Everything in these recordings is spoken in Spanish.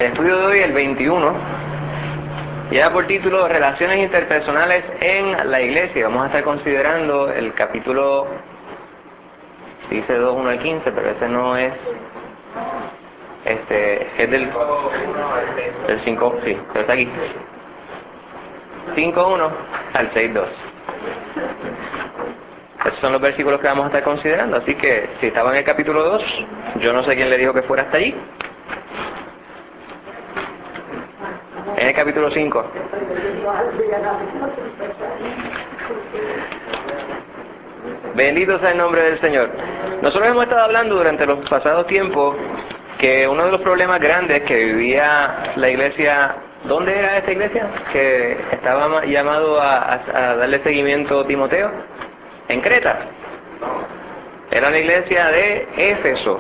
El estudio de hoy, el 21, lleva por título Relaciones interpersonales en la iglesia. Vamos a estar considerando el capítulo, dice 2, 1 al 15, pero ese no es, es del 5, sí, pero está aquí. 5.1 al 6.2. Esos son los versículos que vamos a estar considerando, así que si estaba en el capítulo 2, yo no sé quién le dijo que fuera hasta allí. En el capítulo 5. Bendito sea el nombre del Señor. Nosotros hemos estado hablando durante los pasados tiempos que uno de los problemas grandes que vivía la iglesia, ¿dónde era esta iglesia? Que estaba llamado a darle seguimiento a Timoteo, en Creta. Era la iglesia de Éfeso.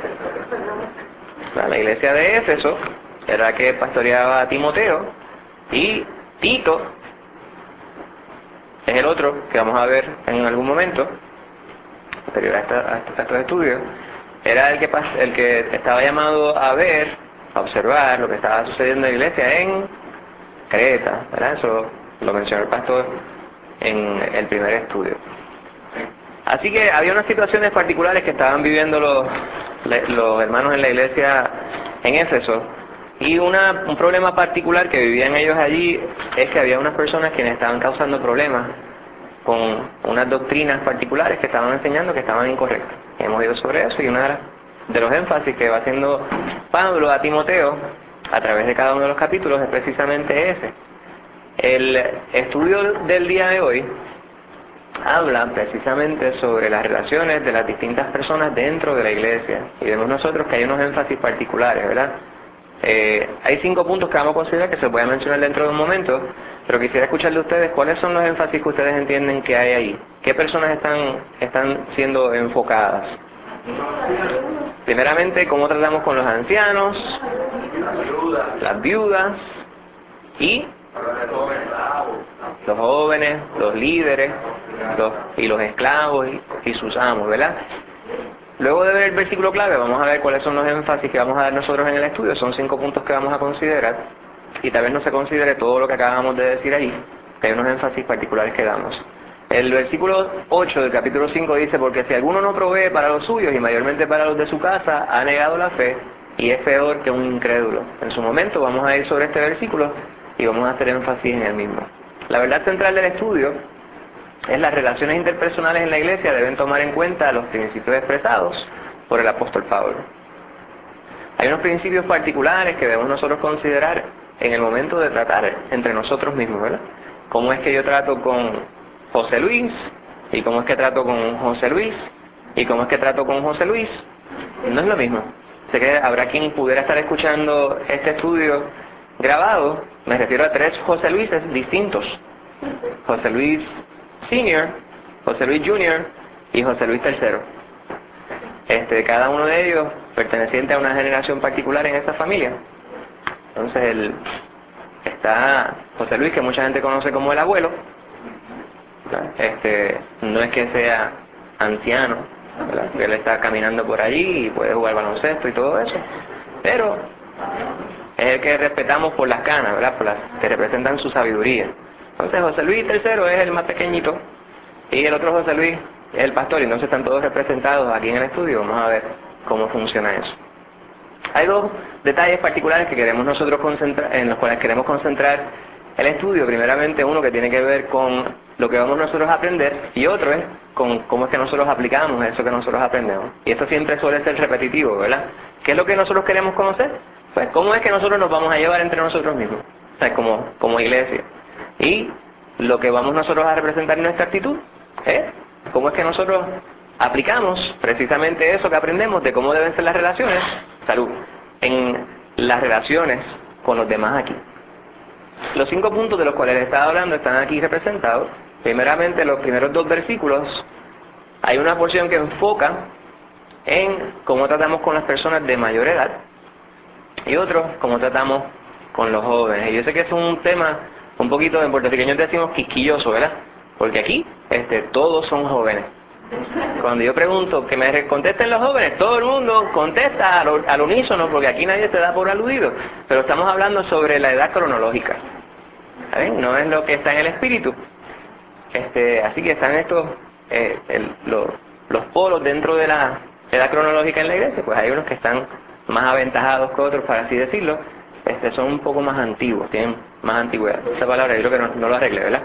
La iglesia de Éfeso era la que pastoreaba a Timoteo, y Tito es el otro que vamos a ver en algún momento posterior a estos estudios. Era el que estaba llamado a ver, a observar lo que estaba sucediendo en la iglesia en Creta, ¿verdad? Eso lo mencionó el pastor en el primer estudio. Así que había unas situaciones particulares que estaban viviendo los hermanos en la iglesia en Éfeso, y un problema particular que vivían ellos allí es que había unas personas quienes estaban causando problemas con unas doctrinas particulares que estaban enseñando que estaban incorrectas. Hemos ido sobre eso, y uno de los énfasis que va haciendo Pablo a Timoteo a través de cada uno de los capítulos es precisamente ese. El estudio del día de hoy habla precisamente sobre las relaciones de las distintas personas dentro de la iglesia, y vemos nosotros que hay unos énfasis particulares, ¿verdad? Hay 5 puntos que vamos a considerar que se voy a mencionar dentro de un momento, pero quisiera escuchar de ustedes cuáles son los énfasis que ustedes entienden que hay ahí. ¿Qué personas están siendo enfocadas? Primeramente, ¿cómo tratamos con los ancianos, las viudas y los jóvenes, los líderes y los esclavos y sus amos, ¿verdad? Luego de ver el versículo clave, vamos a ver cuáles son los énfasis que vamos a dar nosotros en el estudio. Son 5 puntos que vamos a considerar, y tal vez no se considere todo lo que acabamos de decir ahí, que hay unos énfasis particulares que damos. El versículo 8 del capítulo 5 dice: porque si alguno no provee para los suyos, y mayormente para los de su casa, ha negado la fe, y es peor que un incrédulo. En su momento vamos a ir sobre este versículo y vamos a hacer énfasis en el mismo. La verdad central del estudio es las relaciones interpersonales en la iglesia deben tomar en cuenta los principios expresados por el apóstol Pablo. Hay unos principios particulares que debemos nosotros considerar en el momento de tratar entre nosotros mismos, ¿verdad? ¿Cómo es que yo trato con José Luis? ¿Y cómo es que trato con José Luis? ¿Y cómo es que trato con José Luis? No es lo mismo. Sé que habrá quien pudiera estar escuchando este estudio grabado. Me refiero a 3 José Luises distintos: José Luis Senior, José Luis Junior y José Luis III. Cada uno de ellos perteneciente a una generación particular en esa familia. Entonces está José Luis, que mucha gente conoce como el abuelo. No es que sea anciano, ¿verdad? Él está caminando por allí y puede jugar baloncesto y todo eso, pero es el que respetamos por las canas, ¿verdad? Por las que representan su sabiduría. Entonces José Luis III es el más pequeñito, y el otro José Luis es el pastor, y entonces están todos representados aquí en el estudio. Vamos a ver cómo funciona eso. Hay 2 detalles particulares que queremos nosotros en los cuales queremos concentrar el estudio. Primeramente, uno que tiene que ver con lo que vamos nosotros a aprender, y otro es con cómo es que nosotros aplicamos eso que nosotros aprendemos. Y esto siempre suele ser repetitivo, ¿verdad? ¿Qué es lo que nosotros queremos conocer? Pues cómo es que nosotros nos vamos a llevar entre nosotros mismos, o sea, como iglesia. Y lo que vamos nosotros a representar en nuestra actitud es cómo es que nosotros aplicamos precisamente eso que aprendemos de cómo deben ser las relaciones, en las relaciones con los demás aquí. Los 5 puntos de los cuales les estaba hablando están aquí representados. Primeramente, los primeros 2 versículos, hay una porción que enfoca en cómo tratamos con las personas de mayor edad, y otro, cómo tratamos con los jóvenes. Y yo sé que es un tema un poquito, en puertorriqueños decimos quisquilloso, ¿verdad? Porque aquí todos son jóvenes. Cuando yo pregunto que me contesten los jóvenes, todo el mundo contesta al unísono, porque aquí nadie se da por aludido. Pero estamos hablando sobre la edad cronológica. ¿Saben? No es lo que está en el espíritu. Así que están estos, los polos dentro de la edad cronológica en la iglesia. Pues hay unos que están más aventajados que otros, para así decirlo. Son un poco más antiguos, tienen más antigüedad. Esa palabra yo creo que no lo arreglé, ¿verdad?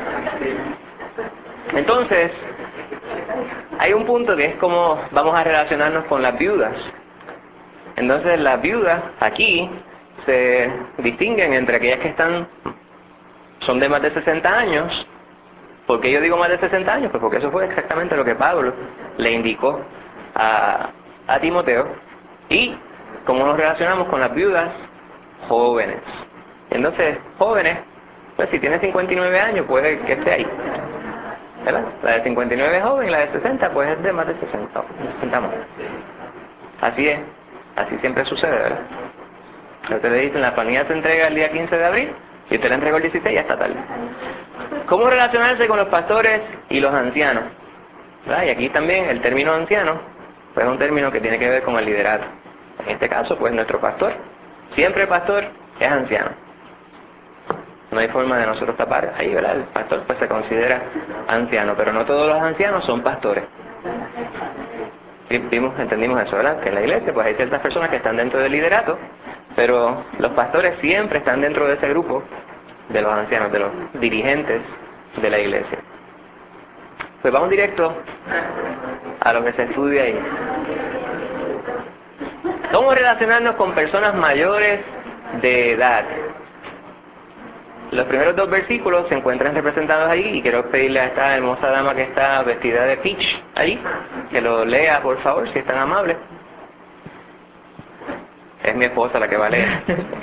Entonces, hay un punto que es como vamos a relacionarnos con las viudas. Entonces, las viudas aquí se distinguen entre aquellas que son de más de 60 años. ¿Por qué yo digo más de 60 años? Pues porque eso fue exactamente lo que Pablo le indicó a Timoteo. Y cómo nos relacionamos con las viudas jóvenes. Entonces, jóvenes, pues si tiene 59 años, puede que esté ahí, ¿verdad? La de 59 es joven, la de 60 pues es de más de 60 más. Así es, así siempre sucede, ¿verdad? Usted le dice, la planilla se entrega el día 15 de abril y usted la entregó el 16, ya está tarde. ¿Cómo relacionarse con los pastores y los ancianos? ¿Verdad? Y aquí también el término anciano pues es un término que tiene que ver con el liderato. En este caso, pues nuestro pastor, siempre pastor, es anciano. No hay forma de nosotros tapar ahí, ¿verdad? El pastor pues se considera anciano, pero no todos los ancianos son pastores. Entendimos eso, ¿verdad? Que en la iglesia pues hay ciertas personas que están dentro del liderato, pero los pastores siempre están dentro de ese grupo de los ancianos, de los dirigentes de la iglesia. Pues vamos directo a lo que se estudia ahí. ¿Cómo relacionarnos con personas mayores de edad? Los primeros dos versículos se encuentran representados ahí y quiero pedirle a esta hermosa dama que está vestida de peach allí, que lo lea por favor, si es tan amable. Es mi esposa la que va a leer.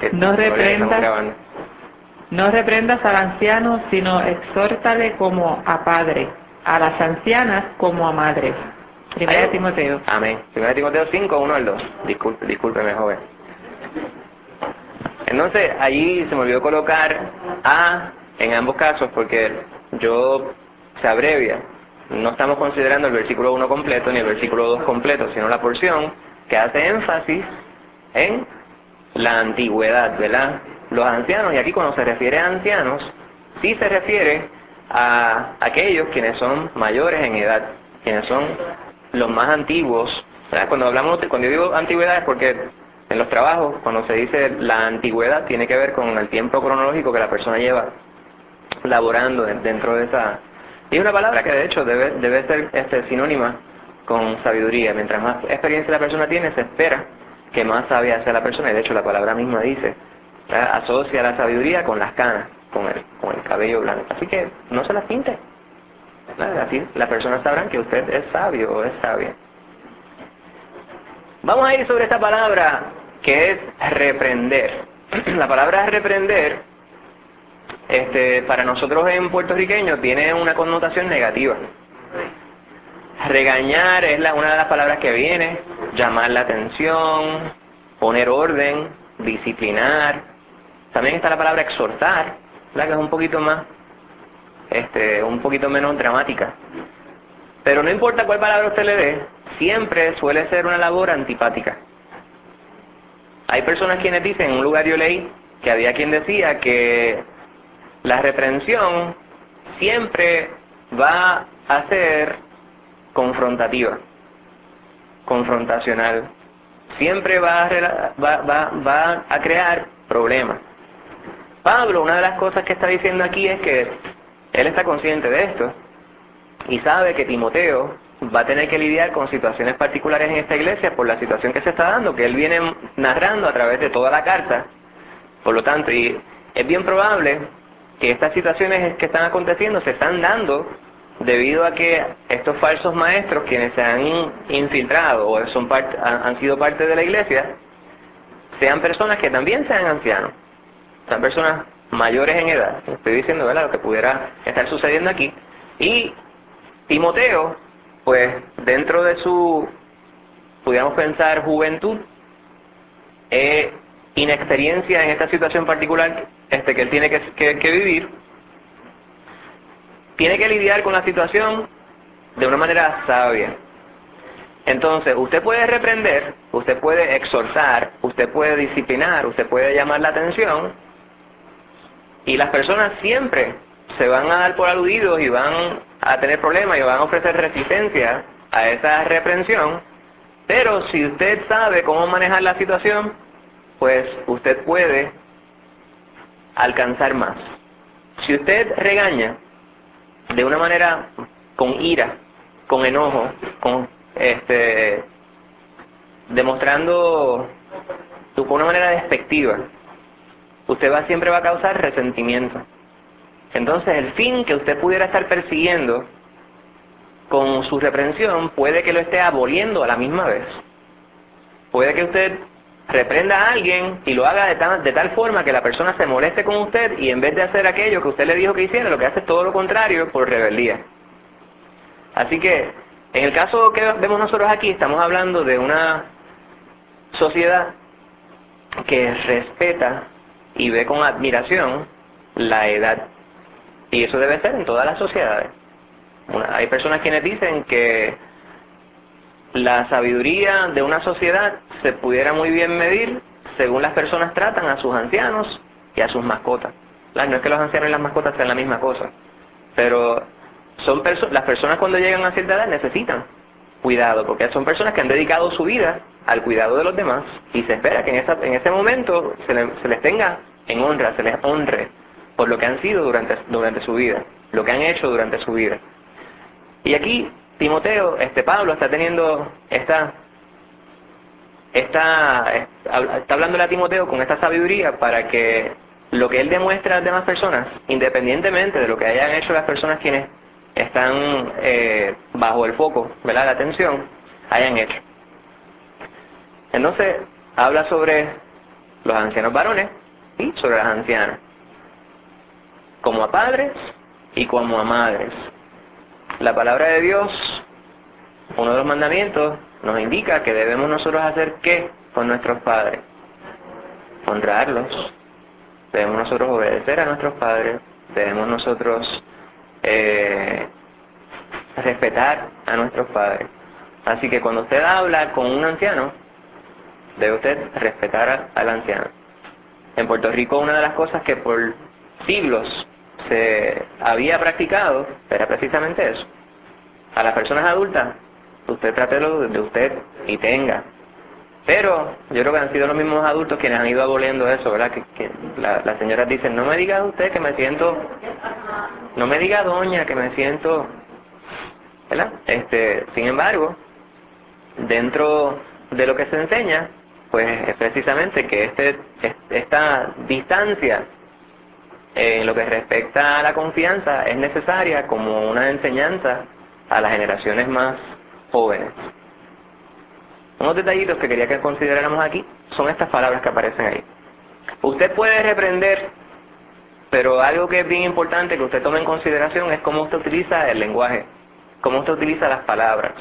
No reprendas al anciano, sino exhórtale como a padre, a las ancianas como a madres. Primera de Timoteo. Amén. Primera de Timoteo 5, 1 al 2. Discúlpeme, joven. Entonces, allí se me olvidó colocar a en ambos casos porque se abrevia. No estamos considerando el versículo 1 completo ni el versículo 2 completo, sino la porción que hace énfasis en la antigüedad, ¿verdad? Los ancianos, y aquí cuando se refiere a ancianos, sí se refiere a aquellos quienes son mayores en edad, quienes son los más antiguos, ¿verdad? Cuando yo digo antigüedad es porque en los trabajos, cuando se dice la antigüedad, tiene que ver con el tiempo cronológico que la persona lleva laborando dentro de esa. Y es una palabra que de hecho debe ser sinónima con sabiduría. Mientras más experiencia la persona tiene, se espera que más sabia sea la persona. Y de hecho la palabra misma dice, ¿verdad? Asocia la sabiduría con las canas, con el cabello blanco. Así que no se las pinte, ¿verdad? Así las personas sabrán que usted es sabio o es sabia. Vamos a ir sobre esta palabra que es reprender. La palabra reprender, para nosotros en puertorriqueños tiene una connotación negativa. Regañar es una de las palabras que viene, llamar la atención, poner orden, disciplinar. También está la palabra exhortar, ¿verdad? Que es un poquito menos dramática. Pero no importa cuál palabra usted le dé, siempre suele ser una labor antipática. Hay personas quienes dicen, en un lugar yo leí, que había quien decía que la reprensión siempre va a ser confrontacional. Siempre va a crear problemas. Pablo, una de las cosas que está diciendo aquí es que él está consciente de esto y sabe que Timoteo va a tener que lidiar con situaciones particulares en esta iglesia por la situación que se está dando, que él viene narrando a través de toda la carta. Por lo tanto, y es bien probable que estas situaciones que están aconteciendo se están dando debido a que estos falsos maestros, quienes se han infiltrado o han sido parte de la iglesia, sean personas que también sean ancianos, sean personas mayores en edad. Estoy diciendo, ¿verdad?, lo que pudiera estar sucediendo aquí. Y Timoteo, pues dentro de su, pudiéramos pensar, juventud, inexperiencia en esta situación particular que él tiene que vivir, tiene que lidiar con la situación de una manera sabia. Entonces, usted puede reprender, usted puede exhortar, usted puede disciplinar, usted puede llamar la atención, y las personas siempre se van a dar por aludidos y van a tener problemas y van a ofrecer resistencia a esa reprensión, pero si usted sabe cómo manejar la situación, pues usted puede alcanzar más. Si usted regaña de una manera con ira, con enojo, con demostrando de una manera despectiva, usted siempre va a causar resentimiento. Entonces el fin que usted pudiera estar persiguiendo con su reprensión puede que lo esté aboliendo a la misma vez. Puede que usted reprenda a alguien y lo haga de tal forma que la persona se moleste con usted, y en vez de hacer aquello que usted le dijo que hiciera, lo que hace es todo lo contrario por rebeldía. Así que, en el caso que vemos nosotros aquí, estamos hablando de una sociedad que respeta y ve con admiración la edad. Y eso debe ser en todas las sociedades. Hay personas quienes dicen que la sabiduría de una sociedad se pudiera muy bien medir según las personas tratan a sus ancianos y a sus mascotas. No es que los ancianos y las mascotas sean la misma cosa, pero las personas cuando llegan a cierta edad necesitan cuidado, porque son personas que han dedicado su vida al cuidado de los demás, y se espera que en ese momento se les tenga en honra, se les honre por lo que han sido durante su vida, lo que han hecho durante su vida. Y aquí Pablo está teniendo está hablándole a Timoteo con esta sabiduría para que lo que él demuestre a las demás personas, independientemente de lo que hayan hecho las personas quienes están bajo el foco, ¿verdad?, la atención, hayan hecho. Entonces, habla sobre los ancianos varones y sobre las ancianas, como a padres y como a madres. La palabra de Dios, uno de los mandamientos, nos indica que debemos nosotros hacer ¿qué con nuestros padres? Honrarlos. Debemos nosotros obedecer a nuestros padres. Debemos nosotros respetar a nuestros padres. Así que cuando usted habla con un anciano, debe usted respetar al anciano. En Puerto Rico, una de las cosas que por siglos se había practicado era precisamente eso. A las personas adultas, usted trátelo de usted y tenga. Pero yo creo que han sido los mismos adultos quienes han ido aboliendo eso, ¿verdad? Que las señoras dicen, no me diga usted que me siento, no me diga doña que me siento, ¿verdad? Sin embargo, dentro de lo que se enseña, pues es precisamente que esta distancia en lo que respecta a la confianza es necesaria como una enseñanza a las generaciones más jóvenes. Unos detallitos que quería que consideráramos aquí son estas palabras que aparecen ahí. Usted puede reprender, pero algo que es bien importante que usted tome en consideración es cómo usted utiliza el lenguaje, cómo usted utiliza las palabras.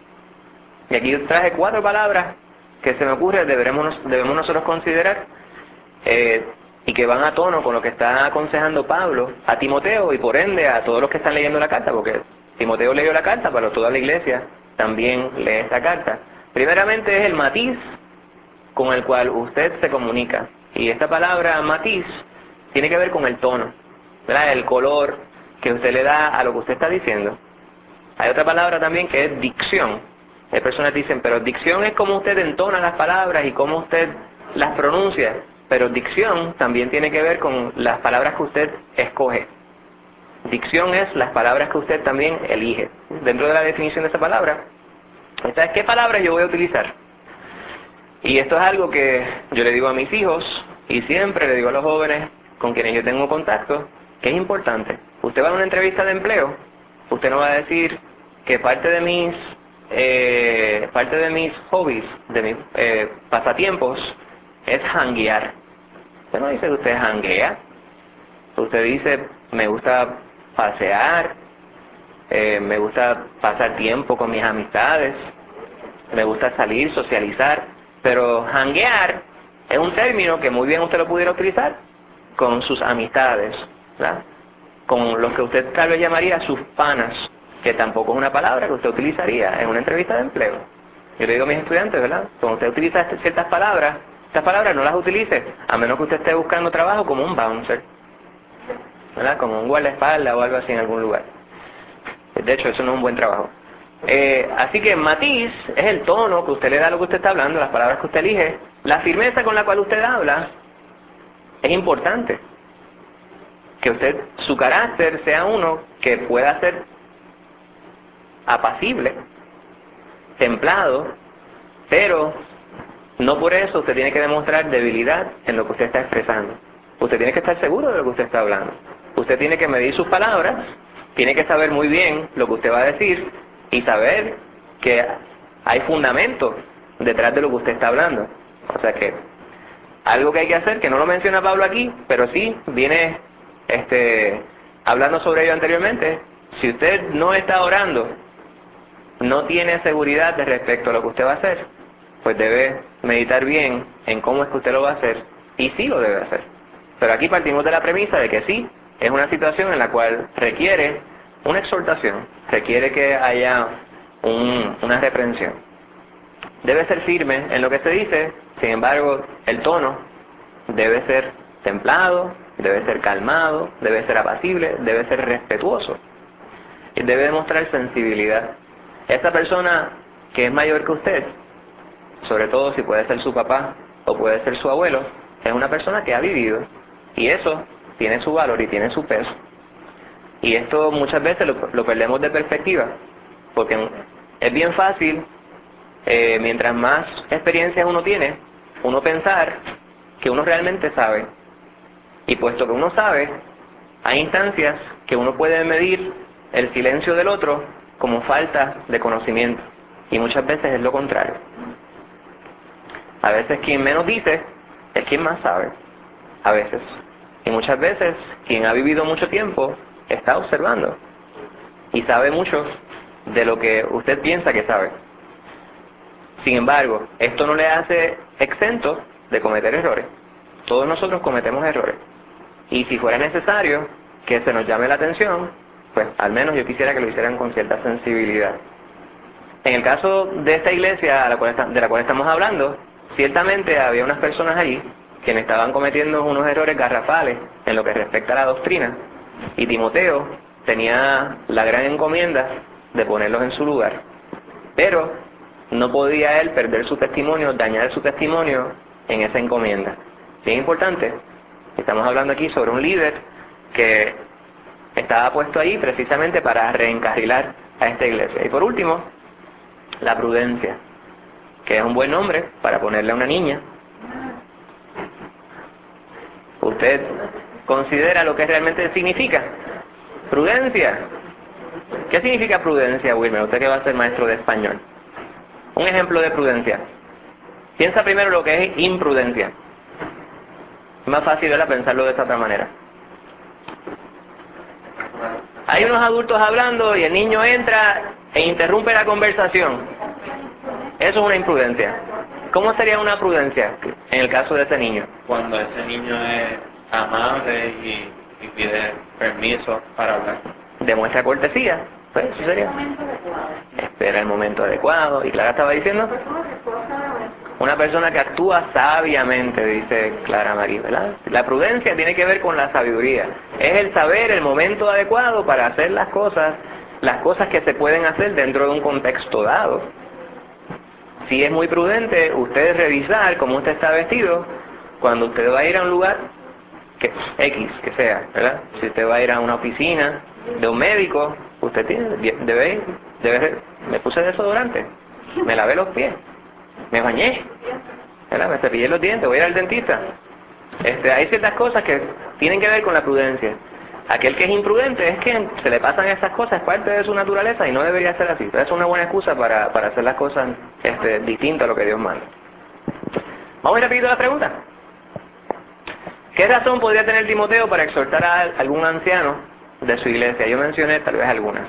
Y aquí yo traje 4 palabras que se me ocurre debemos nosotros considerar y que van a tono con lo que está aconsejando Pablo a Timoteo y por ende a todos los que están leyendo la carta, porque Timoteo leyó la carta, pero toda la iglesia también lee esta carta. Primeramente es el matiz con el cual usted se comunica, y esta palabra matiz tiene que ver con el tono, ¿verdad?, el color que usted le da a lo que usted está diciendo. Hay otra palabra también que es dicción. Hay personas que dicen, pero dicción es como usted entona las palabras y cómo usted las pronuncia, pero dicción también tiene que ver con las palabras que usted escoge. Dicción es las palabras que usted también elige. Dentro de la definición de esa palabra, esta es qué palabras yo voy a utilizar. Y esto es algo que yo le digo a mis hijos y siempre le digo a los jóvenes con quienes yo tengo contacto, que es importante. Usted va a una entrevista de empleo, usted no va a decir que parte de mis hobbies, de mis pasatiempos, es janguear. Usted no dice que usted janguea. Usted dice, me gusta pasear, me gusta pasar tiempo con mis amistades, me gusta salir, socializar. Pero janguear es un término que muy bien usted lo pudiera utilizar con sus amistades, ¿verdad?, con los que usted tal vez llamaría sus panas. que tampoco es una palabra que usted utilizaría en una entrevista de empleo. Yo le digo a mis estudiantes, ¿verdad? Cuando usted utiliza ciertas palabras, estas palabras no las utilice, a menos que usted esté buscando trabajo como un bouncer, ¿verdad? Como un guardaespaldas o algo así en algún lugar. De hecho, eso no es un buen trabajo. Así que matiz es el tono que usted le da a lo que usted está hablando, las palabras que usted elige. La firmeza con la cual usted habla es importante. Que usted, su carácter sea uno que pueda ser apacible, templado, pero no por eso usted tiene que demostrar debilidad en lo que usted está expresando. Usted tiene que estar seguro de lo que usted está hablando. Usted tiene que medir sus palabras, tiene que saber muy bien lo que usted va a decir y saber que hay fundamento detrás de lo que usted está hablando. O sea que algo que hay que hacer, que no lo menciona Pablo aquí, pero sí viene hablando sobre ello anteriormente. Si usted no está orando, no tiene seguridad de respecto a lo que usted va a hacer, pues debe meditar bien en cómo es que usted lo va a hacer, y sí lo debe hacer. Pero aquí partimos de la premisa de que sí, es una situación en la cual requiere una exhortación, requiere que haya una reprensión. Debe ser firme en lo que se dice, sin embargo, el tono debe ser templado, debe ser calmado, debe ser apacible, debe ser respetuoso. Y debe demostrar sensibilidad. Esa persona que es mayor que usted, sobre todo si puede ser su papá o puede ser su abuelo, es una persona que ha vivido, y eso tiene su valor y tiene su peso. Y esto muchas veces lo perdemos de perspectiva, porque es bien fácil, mientras más experiencias uno tiene, uno pensar que uno realmente sabe. Y puesto que uno sabe, hay instancias que uno puede medir el silencio del otro como falta de conocimiento. Y muchas veces es lo contrario. A veces quien menos dice es quien más sabe. A veces. Y muchas veces quien ha vivido mucho tiempo está observando. Y sabe mucho de lo que usted piensa que sabe. Sin embargo, esto no le hace exento de cometer errores. Todos nosotros cometemos errores. Y si fuera necesario que se nos llame la atención, pues al menos yo quisiera que lo hicieran con cierta sensibilidad. En el caso de esta iglesia de la cual estamos hablando, ciertamente había unas personas allí quienes estaban cometiendo unos errores garrafales en lo que respecta a la doctrina, y Timoteo tenía la gran encomienda de ponerlos en su lugar. Pero no podía él perder su testimonio, dañar su testimonio en esa encomienda. Bien importante, estamos hablando aquí sobre un líder que estaba puesto ahí precisamente para reencarrilar a esta iglesia. Y por último, la prudencia, que es un buen nombre para ponerle a una niña. ¿Usted considera lo que realmente significa prudencia? ¿Qué significa prudencia, Wilmer? Usted que va a ser maestro de español. Un ejemplo de prudencia. Piensa primero lo que es imprudencia. Es más fácil era pensarlo de esta otra manera. Hay unos adultos hablando y el niño entra e interrumpe la conversación. Eso es una imprudencia. ¿Cómo sería una prudencia en el caso de ese niño? Cuando ese niño es amable y pide permiso para hablar. Demuestra cortesía. Pues eso sería. Espera el momento adecuado. Y Clara estaba diciendo, una persona que actúa sabiamente, dice Clara María, ¿verdad? La prudencia tiene que ver con la sabiduría. Es el saber el momento adecuado para hacer las cosas que se pueden hacer dentro de un contexto dado. Si es muy prudente usted revisar cómo usted está vestido cuando usted va a ir a un lugar que sea, ¿verdad? Si usted va a ir a una oficina de un médico, usted debe me puse desodorante, me lavé los pies, me bañé, ¿verdad? Me cepillé los dientes, voy a ir al dentista. Hay ciertas cosas que tienen que ver con la prudencia. Aquel que es imprudente es que se le pasan esas cosas, es parte de su naturaleza y no debería ser así. Pero es una buena excusa para hacer las cosas distintas a lo que Dios manda. Vamos a ir rapidito a la pregunta. ¿Qué razón podría tener Timoteo para exhortar a algún anciano de su iglesia? Yo mencioné tal vez algunas.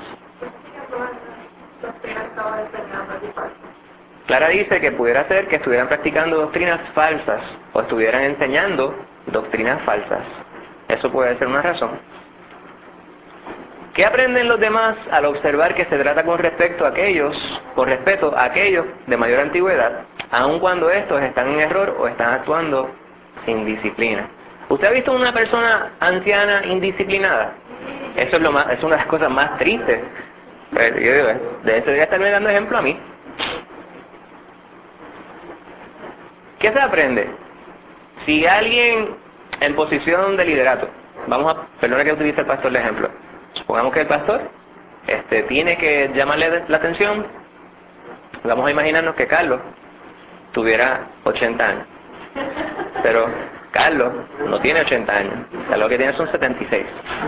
Clara dice que pudiera ser que estuvieran practicando doctrinas falsas o estuvieran enseñando doctrinas falsas. Eso puede ser una razón. ¿Qué aprenden los demás al observar que se trata con respeto a aquellos de mayor antigüedad, aun cuando estos están en error o están actuando sin disciplina? ¿Usted ha visto una persona anciana indisciplinada? Eso es una de las cosas más tristes. Pero yo digo, de eso debería estarme dando ejemplo a mí. ¿Qué se aprende? Si alguien en posición de liderato, perdona que utilice el pastor de ejemplo, supongamos que el pastor tiene que llamarle la atención, vamos a imaginarnos que Carlos tuviera 80 años, pero Carlos no tiene 80 años, Carlos lo que tiene son 76.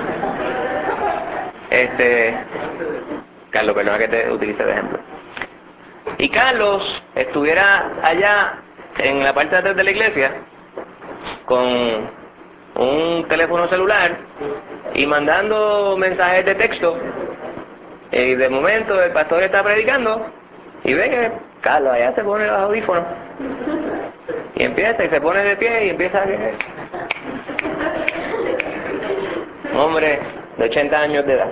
Carlos, perdona que te utilice de ejemplo. Y Carlos estuviera allá en la parte de atrás de la iglesia con un teléfono celular y mandando mensajes de texto, y de momento el pastor está predicando y ve que Carlos allá se pone los audífonos y empieza y se pone de pie y empieza a... Un hombre de 80 años de edad.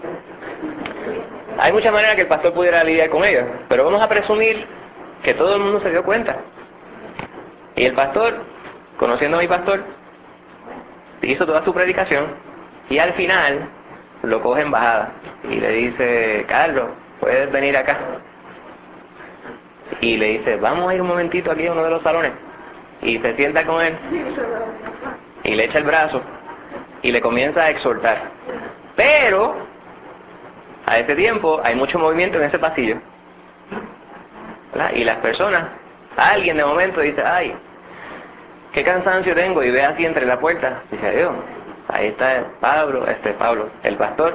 Hay muchas maneras que el pastor pudiera lidiar con ellos, pero vamos a presumir que todo el mundo se dio cuenta. Y el pastor, conociendo a mi pastor, hizo toda su predicación y al final lo coge en bajada y le dice: Carlos, puedes venir acá. Y le dice: vamos a ir un momentito aquí a uno de los salones. Y se sienta con él y le echa el brazo y le comienza a exhortar. Pero a ese tiempo hay mucho movimiento en ese pasillo, ¿verdad? Y las personas, alguien de momento dice: ay, qué cansancio tengo, y ve así entre la puerta, dice: Dios, ahí está Pablo, el pastor,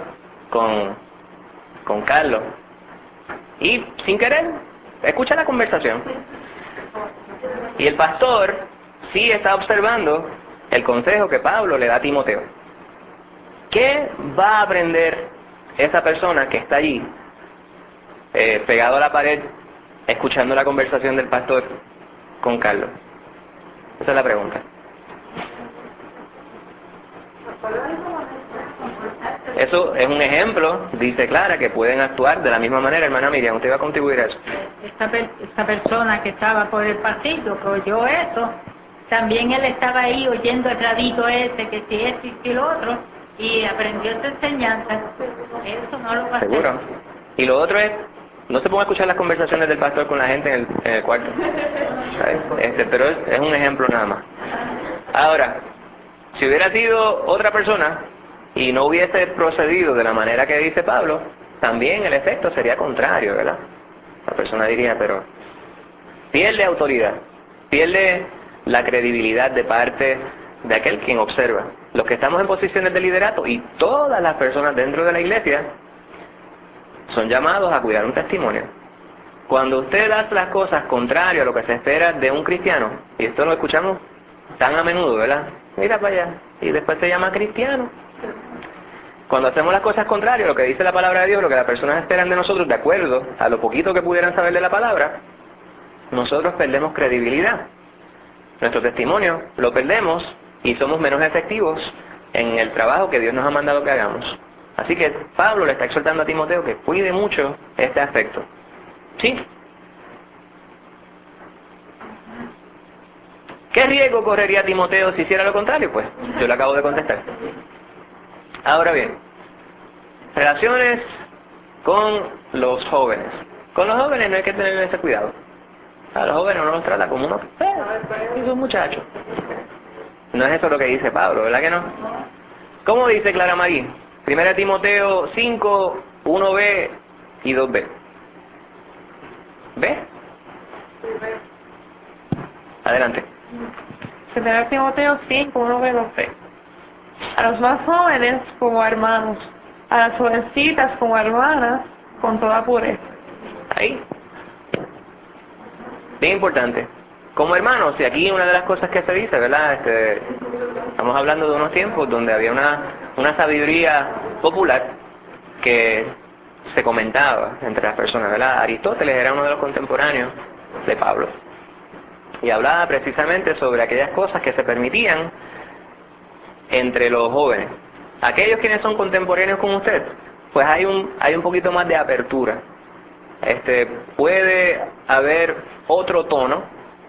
con Carlos. Y sin querer, escucha la conversación. Y el pastor sí está observando el consejo que Pablo le da a Timoteo. ¿Qué va a aprender esa persona que está allí, pegado a la pared, escuchando la conversación del pastor con Carlos? Esa es la pregunta. Eso es un ejemplo, dice Clara, que pueden actuar de la misma manera. Hermana Miriam, ¿usted va a contribuir a eso? Esta persona que estaba por el pasillo, que oyó eso, también él estaba ahí oyendo el radito ese, que si esto y si lo otro, y aprendió esta enseñanza. Eso no lo va a hacer. Seguro. Y lo otro es, no se ponga a escuchar las conversaciones del pastor con la gente en el cuarto. Pero es un ejemplo nada más. Ahora, si hubiera sido otra persona y no hubiese procedido de la manera que dice Pablo, también el efecto sería contrario, ¿verdad? La persona diría: pero pierde autoridad, pierde la credibilidad de parte de aquel quien observa. Los que estamos en posiciones de liderato y todas las personas dentro de la iglesia son llamados a cuidar un testimonio. Cuando usted hace las cosas contrario a lo que se espera de un cristiano, y esto lo escuchamos tan a menudo, ¿verdad? Mira para allá, y después se llama cristiano. Cuando hacemos las cosas contrarias a lo que dice la palabra de Dios, lo que las personas esperan de nosotros, de acuerdo a lo poquito que pudieran saber de la palabra, nosotros perdemos credibilidad. Nuestro testimonio lo perdemos y somos menos efectivos en el trabajo que Dios nos ha mandado que hagamos. Así que Pablo le está exhortando a Timoteo que cuide mucho este aspecto. ¿Sí? ¿Qué riesgo correría Timoteo si hiciera lo contrario? Pues yo le acabo de contestar. Ahora bien, relaciones con los jóvenes. Con los jóvenes no hay que tener ese cuidado. A los jóvenes uno los trata como unos muchachos. No es eso lo que dice Pablo, ¿verdad que no? ¿Cómo dice Clara Marí? 1 Timoteo 5, 1b y 2b. ¿Ve? Adelante. 1 Timoteo 5, 1b, 2b. A los más jóvenes como hermanos, a las jovencitas como hermanas, con toda pureza. Ahí. Bien importante. Como hermanos, y aquí una de las cosas que se dice, ¿verdad? Estamos hablando de unos tiempos donde había una sabiduría popular que se comentaba entre las personas, ¿verdad? Aristóteles era uno de los contemporáneos de Pablo y hablaba precisamente sobre aquellas cosas que se permitían entre los jóvenes. Aquellos quienes son contemporáneos con usted, pues hay un poquito más de apertura. Puede haber otro tono,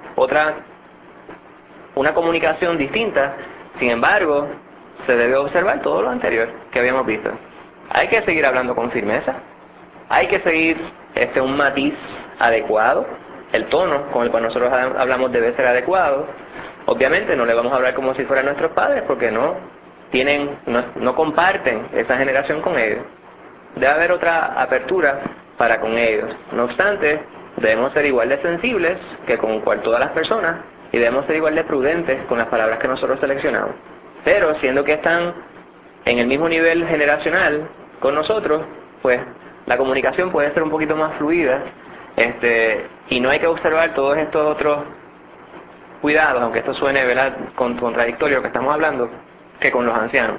una comunicación distinta. Sin embargo, se debe observar todo lo anterior que habíamos visto. Hay que seguir hablando con firmeza, hay que seguir un matiz adecuado, el tono con el cual nosotros hablamos debe ser adecuado. Obviamente no le vamos a hablar como si fueran nuestros padres, porque no comparten esa generación con ellos. Debe haber otra apertura para con ellos. No obstante, debemos ser igual de sensibles que con todas las personas, y debemos ser igual de prudentes con las palabras que nosotros seleccionamos. Pero siendo que están en el mismo nivel generacional con nosotros, pues la comunicación puede ser un poquito más fluida, y no hay que observar todos estos otros cuidados, aunque esto suene, ¿verdad?, contradictorio lo que estamos hablando, que con los ancianos.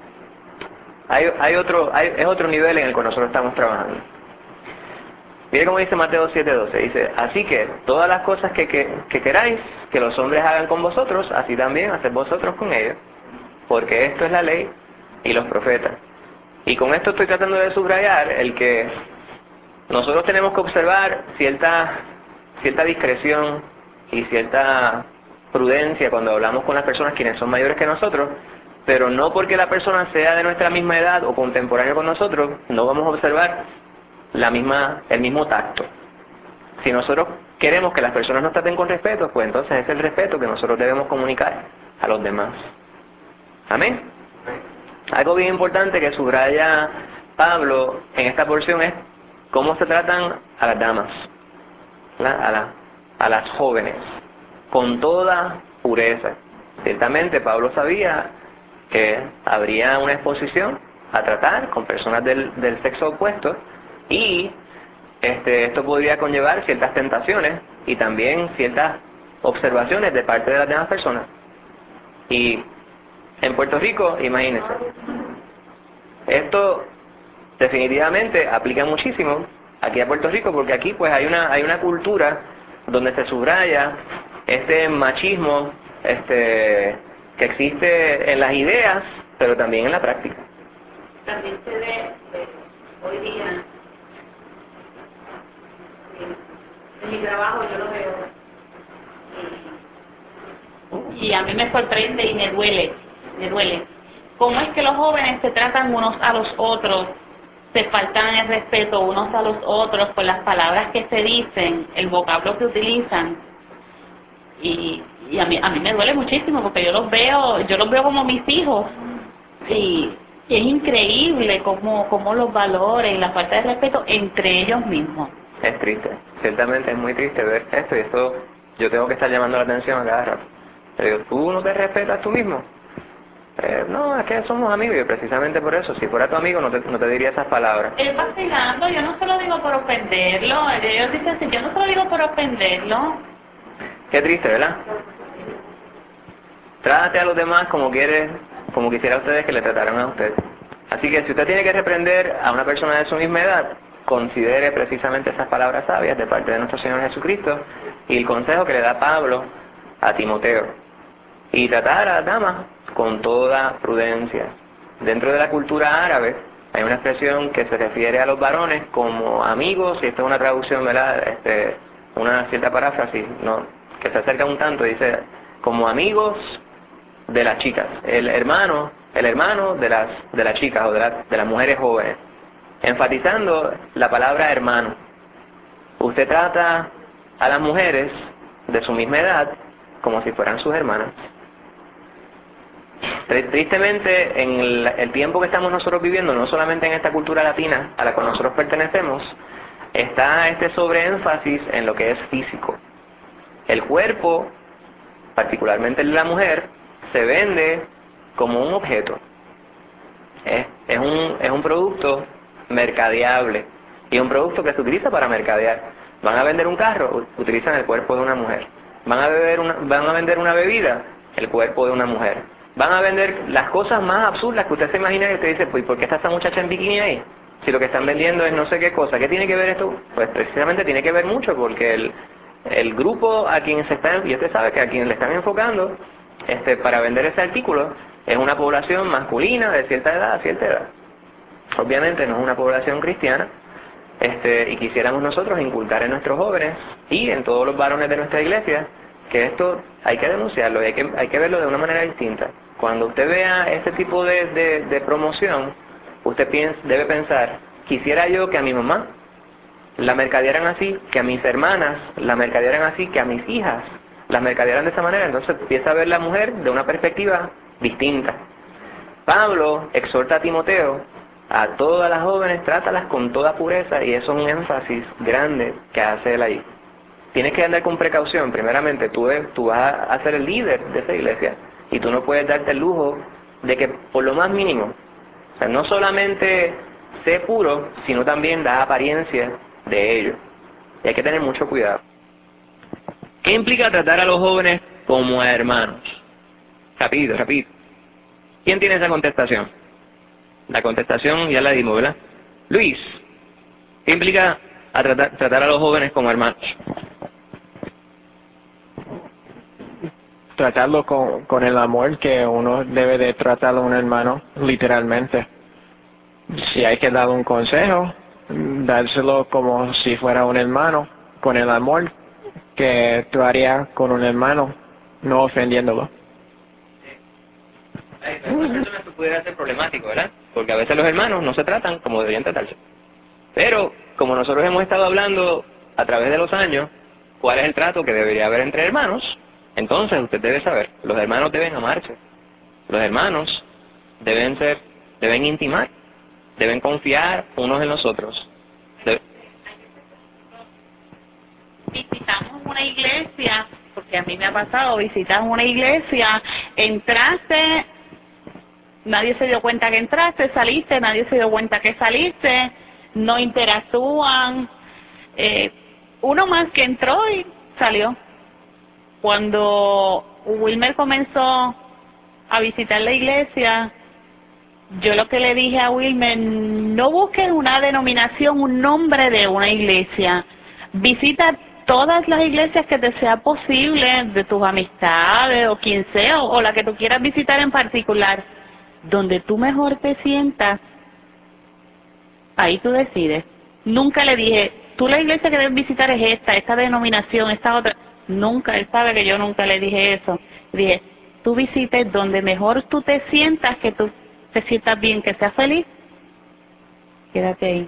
Es otro nivel en el que nosotros estamos trabajando. Mire cómo dice Mateo 7:12, dice: así que todas las cosas que queráis que los hombres hagan con vosotros, así también haced vosotros con ellos, porque esto es la ley y los profetas. Y con esto estoy tratando de subrayar el que nosotros tenemos que observar cierta discreción y cierta prudencia cuando hablamos con las personas quienes son mayores que nosotros, pero no porque la persona sea de nuestra misma edad o contemporánea con nosotros, no vamos a observar el mismo tacto. Si nosotros queremos que las personas nos traten con respeto, pues entonces es el respeto que nosotros debemos comunicar a los demás. Amén. Algo bien importante que subraya Pablo en esta porción es cómo se tratan a las damas, a las jóvenes, con toda pureza. Ciertamente Pablo sabía que habría una exposición a tratar con personas del sexo opuesto, y esto podría conllevar ciertas tentaciones y también ciertas observaciones de parte de las demás personas. Y en Puerto Rico, imagínense, esto definitivamente aplica muchísimo aquí a Puerto Rico, porque aquí pues hay una cultura donde se subraya este machismo que existe en las ideas, pero también en la práctica. También se ve hoy día, en mi trabajo yo lo veo, y a mí me sorprende y me duele. ¿Cómo es que los jóvenes se tratan unos a los otros, se faltan el respeto unos a los otros por las palabras que se dicen, el vocablo que utilizan? Y a mí me duele muchísimo, porque yo los veo como mis hijos, y es increíble cómo los valores y la falta de respeto entre ellos mismos. Es triste, ciertamente es muy triste ver esto, y esto yo tengo que estar llamando la atención a cada rato. Le digo: ¿tú no te respetas tú mismo? No, es que somos amigos, y precisamente por eso, si fuera tu amigo no te diría esas palabras. Es vacilando, yo no se lo digo por ofenderlo, ellos dicen así, yo no se lo digo por ofenderlo. Qué triste, ¿verdad? Trate a los demás como quisiera ustedes que le trataran a usted. Así que si usted tiene que reprender a una persona de su misma edad, considere precisamente esas palabras sabias de parte de nuestro Señor Jesucristo y el consejo que le da Pablo a Timoteo. Y tratar a las damas con toda prudencia. Dentro de la cultura árabe hay una expresión que se refiere a los varones como amigos, y esta es una traducción, ¿verdad?, una cierta paráfrasis, ¿no?, que se acerca un tanto, dice: como amigos de las chicas, el hermano de las chicas o de las mujeres jóvenes, enfatizando la palabra hermano. Usted trata a las mujeres de su misma edad como si fueran sus hermanas. Tristemente, en el tiempo que estamos nosotros viviendo, no solamente en esta cultura latina a la cual nosotros pertenecemos, está este sobreénfasis en lo que es físico. El cuerpo, particularmente el de la mujer, se vende como un objeto. Es un producto mercadeable, y un producto que se utiliza para mercadear. Van a vender un carro, utilizan el cuerpo de una mujer. Van a vender una bebida, el cuerpo de una mujer. Van a vender las cosas más absurdas que usted se imagina, y usted dice: pues ¿por qué está esa muchacha en bikini ahí? Si lo que están vendiendo es no sé qué cosa. ¿Qué tiene que ver esto? Pues precisamente tiene que ver mucho, porque el grupo a quien se está, y usted sabe que a quien le están enfocando para vender ese artículo, Es una población masculina de cierta edad a cierta edad. Obviamente no es una población cristiana, y quisiéramos nosotros inculcar en nuestros jóvenes y en todos los varones de nuestra iglesia que esto hay que denunciarlo y hay que verlo de una manera distinta. Cuando usted vea este tipo de promoción, usted debe pensar, quisiera yo que a mi mamá la mercadearan así, que a mis hermanas la mercadearan así, que a mis hijas las mercadearan de esa manera. Entonces empieza a ver la mujer de una perspectiva distinta. Pablo exhorta a Timoteo, a todas las jóvenes, trátalas con toda pureza, y eso es un énfasis grande que hace él ahí. Tienes que andar con precaución. Primeramente, tú vas a ser el líder de esa iglesia, y tú no puedes darte el lujo de que por lo más mínimo, o sea, no solamente sé puro, sino también da apariencia de ello. Y hay que tener mucho cuidado. ¿Qué implica tratar a los jóvenes como a hermanos? Rapidito. ¿Quién tiene esa contestación? La contestación ya la dimos, ¿verdad? Luis, ¿qué implica tratar a los jóvenes como hermanos? Tratarlo con el amor que uno debe de tratarlo a un hermano, literalmente. Si hay que dar un consejo, dárselo como si fuera un hermano, con el amor que tú harías con un hermano, no ofendiéndolo. Para algunas personas esto pudiera ser problemático, ¿verdad? Porque a veces los hermanos no se tratan como deberían tratarse. Pero, como nosotros hemos estado hablando a través de los años, ¿cuál es el trato que debería haber entre hermanos? Entonces usted debe saber, los hermanos deben amarse. Los hermanos deben intimar, deben confiar unos en los otros. Visitamos una iglesia, porque a mí me ha pasado, visitas una iglesia, entraste, nadie se dio cuenta que entraste, saliste, nadie se dio cuenta que saliste, no interactúan, uno más que entró y salió. Cuando Wilmer comenzó a visitar la iglesia, yo lo que le dije a Wilmer, no busques una denominación, un nombre de una iglesia, visita todas las iglesias que te sea posible, de tus amistades o quien sea, o la que tú quieras visitar en particular, donde tú mejor te sientas, ahí tú decides. Nunca le dije, tú la iglesia que debes visitar es esta denominación, esta otra. Nunca, él sabe que yo nunca le dije eso. Dije, tú visites donde mejor tú te sientas, que tú te sientas bien, que seas feliz, quédate ahí.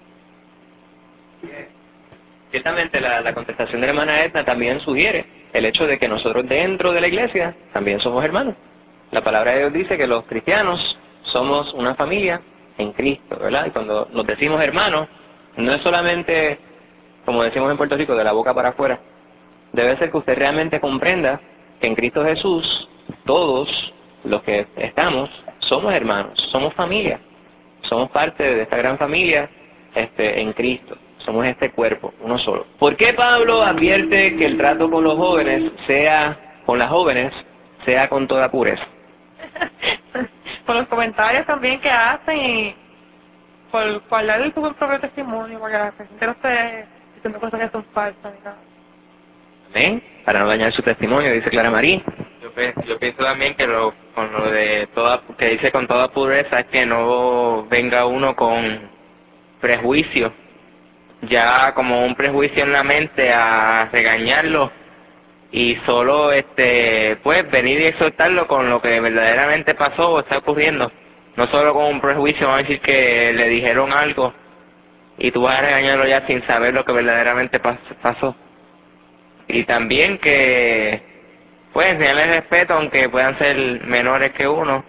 Ciertamente la contestación de la hermana Edna también sugiere el hecho de que nosotros dentro de la iglesia también somos hermanos. La palabra de Dios dice que los cristianos somos una familia en Cristo, ¿verdad? Y cuando nos decimos hermanos, no es solamente, como decimos en Puerto Rico, de la boca para afuera. Debe ser que usted realmente comprenda que en Cristo Jesús todos los que estamos somos hermanos, somos familia, somos parte de esta gran familia en Cristo. Somos este cuerpo, uno solo. ¿Por qué Pablo advierte que el trato con los jóvenes con las jóvenes, sea con toda pureza? Por los comentarios también que hacen y por darle su propio testimonio, porque la gente no esté diciendo cosas que son falsas ni nada. Amén. Para no dañar su testimonio, dice Clara María. Yo pienso también que con lo de que dice con toda pureza es que no venga uno con prejuicio, ya como un prejuicio en la mente a regañarlo y solo pues venir y exhortarlo con lo que verdaderamente pasó o está ocurriendo, no solo con un prejuicio, vamos a decir que le dijeron algo y tú vas a regañarlo ya sin saber lo que verdaderamente pasó. Y también que pues enseñarles respeto aunque puedan ser menores que uno.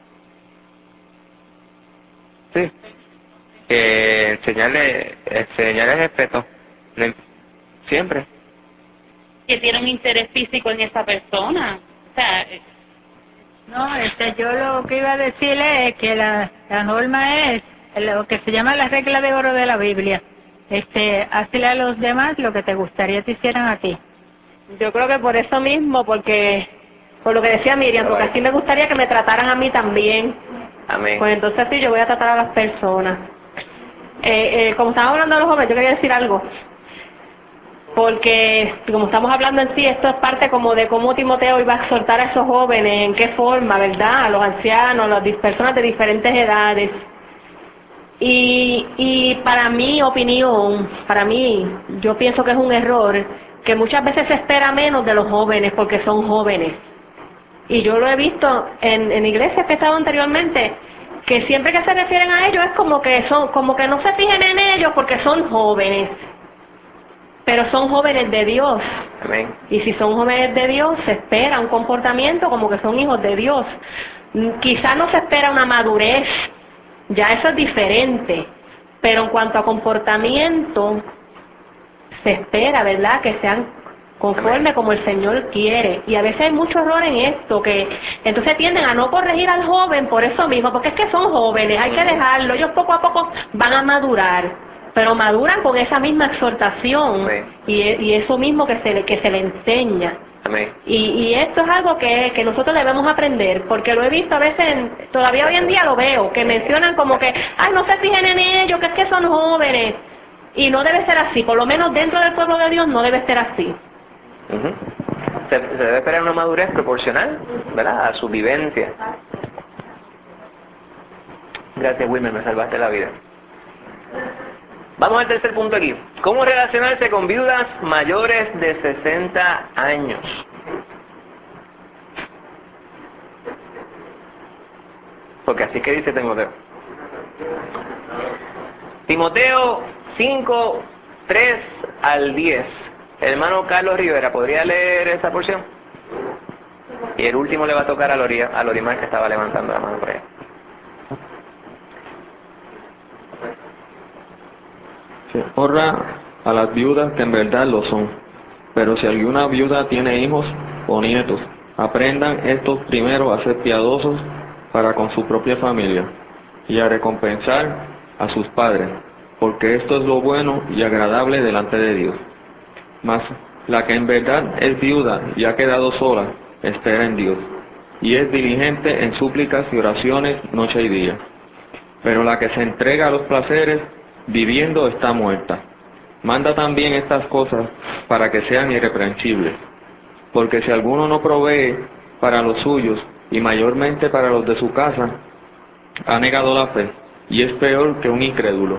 Sí. Enseñarles respeto siempre. Que tiene un interés físico en esa persona. O sea, No, yo lo que iba a decirle es que la norma es lo que se llama la regla de oro de la Biblia. Hazle a los demás lo que te gustaría te hicieran a ti. Yo creo que por eso mismo, porque por lo que decía Miriam, porque así me gustaría que me trataran a mí también. Amén. Pues entonces sí, yo voy a tratar a las personas. Como estamos hablando de los jóvenes, yo quería decir algo. porque como estamos hablando en sí, esto es parte como de cómo Timoteo iba a exhortar a esos jóvenes, en qué forma, ¿verdad? A los ancianos, a las personas de diferentes edades. Y para mi opinión, yo pienso que es un error que muchas veces se espera menos de los jóvenes porque son jóvenes. Y yo lo he visto en iglesias que he estado anteriormente, que siempre que se refieren a ellos es como que no se fijen en ellos porque son jóvenes. Pero son jóvenes de Dios. Amén. Y si son jóvenes de Dios, se espera un comportamiento como que son hijos de Dios. Quizás no se espera una madurez, ya eso es diferente. Pero en cuanto a comportamiento, se espera, ¿verdad?, que sean conforme como el Señor quiere. Y a veces hay mucho error en esto, que entonces tienden a no corregir al joven por eso mismo, porque es que son jóvenes, hay que dejarlo, ellos poco a poco van a madurar, pero maduran con esa misma exhortación y eso mismo que se le enseña. Amén. Y esto es algo que nosotros debemos aprender, porque lo he visto a veces, todavía hoy en día lo veo, que mencionan como que, ay, no se fijen en ellos, que es que son jóvenes. Y no debe ser así, por lo menos dentro del pueblo de Dios no debe ser así. Se debe esperar una madurez proporcional, ¿verdad?, a su vivencia. Gracias, Wilmer, me salvaste la vida. Vamos al tercer punto aquí. ¿Cómo relacionarse con viudas mayores de 60 años? Porque así es que dice Timoteo. Timoteo 5, 3 al 10. El hermano Carlos Rivera, ¿podría leer esa porción? Y el último le va a tocar a Lorimar, que estaba levantando la mano por allá. Se honra a las viudas que en verdad lo son. Pero si alguna viuda tiene hijos o nietos, aprendan estos primero a ser piadosos para con su propia familia y a recompensar a sus padres, porque esto es lo bueno y agradable delante de Dios. Mas la que en verdad es viuda y ha quedado sola, espera en Dios, y es diligente en súplicas y oraciones noche y día. Pero la que se entrega a los placeres, viviendo está muerta. Manda también estas cosas para que sean irreprensibles. Porque si alguno no provee para los suyos, y mayormente para los de su casa, ha negado la fe, y es peor que un incrédulo.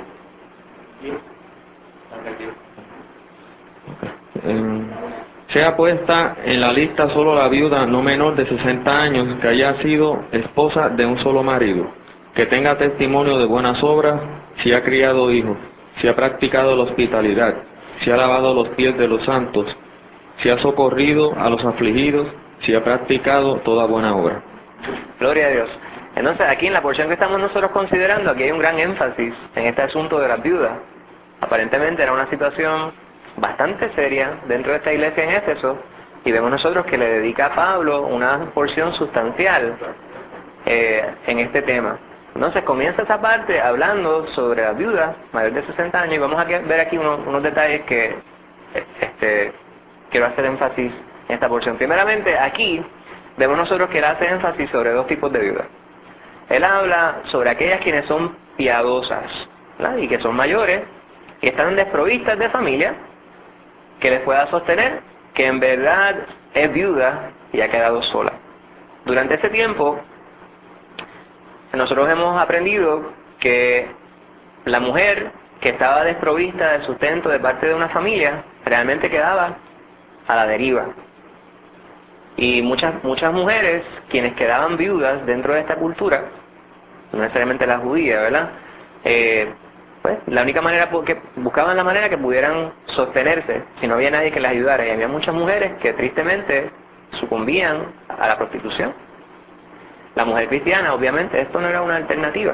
Sea puesta en la lista solo la viuda no menor de 60 años que haya sido esposa de un solo marido, que tenga testimonio de buenas obras, si ha criado hijos, si ha practicado la hospitalidad, si ha lavado los pies de los santos, si ha socorrido a los afligidos, si ha practicado toda buena obra. Gloria a Dios. Entonces, aquí en la porción que estamos nosotros considerando, aquí hay un gran énfasis en este asunto de las viudas. Aparentemente era una situación bastante seria dentro de esta iglesia en Éfeso, y vemos nosotros que le dedica a Pablo una porción sustancial en este tema. Entonces comienza esa parte hablando sobre las viudas mayores de 60 años, y vamos a ver aquí unos detalles que quiero hacer énfasis en esta porción. Primeramente, aquí vemos nosotros que él hace énfasis sobre dos tipos de viudas. Él habla sobre aquellas quienes son piadosas, ¿verdad?, y que son mayores, y están desprovistas de familia, que les pueda sostener, que en verdad es viuda y ha quedado sola. Durante ese tiempo, nosotros hemos aprendido que la mujer que estaba desprovista de sustento de parte de una familia, realmente quedaba a la deriva. Y muchas mujeres, quienes quedaban viudas dentro de esta cultura, no necesariamente la judía, ¿verdad?, pues la única manera, porque buscaban la manera que pudieran sostenerse si no había nadie que les ayudara, y había muchas mujeres que tristemente sucumbían a la prostitución. La mujer cristiana, obviamente, esto no era una alternativa.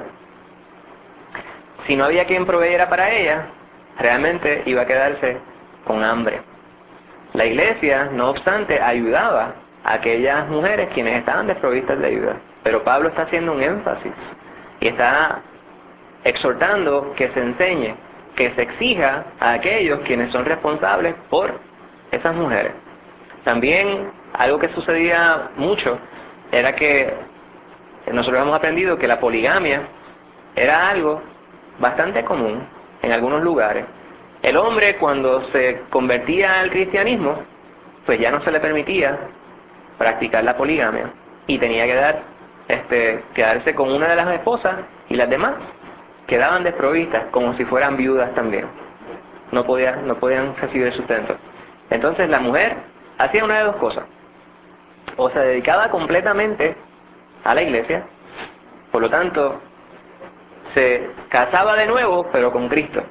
Si no había quien proveyera para ella, realmente iba a quedarse con hambre. La iglesia, no obstante, ayudaba a aquellas mujeres quienes estaban desprovistas de ayuda. Pero Pablo está haciendo un énfasis y está exhortando que se enseñe, que se exija a aquellos quienes son responsables por esas mujeres. También algo que sucedía mucho era que nosotros hemos aprendido que la poligamia era algo bastante común en algunos lugares, El hombre, cuando se convertía al cristianismo, pues ya no se le permitía practicar la poligamia y tenía que quedarse con una de las esposas, y las demás quedaban desprovistas como si fueran viudas también. No podían recibir el sustento. Entonces la mujer hacía una de dos cosas: o se dedicaba completamente a la iglesia, por lo tanto se casaba de nuevo pero con Cristo,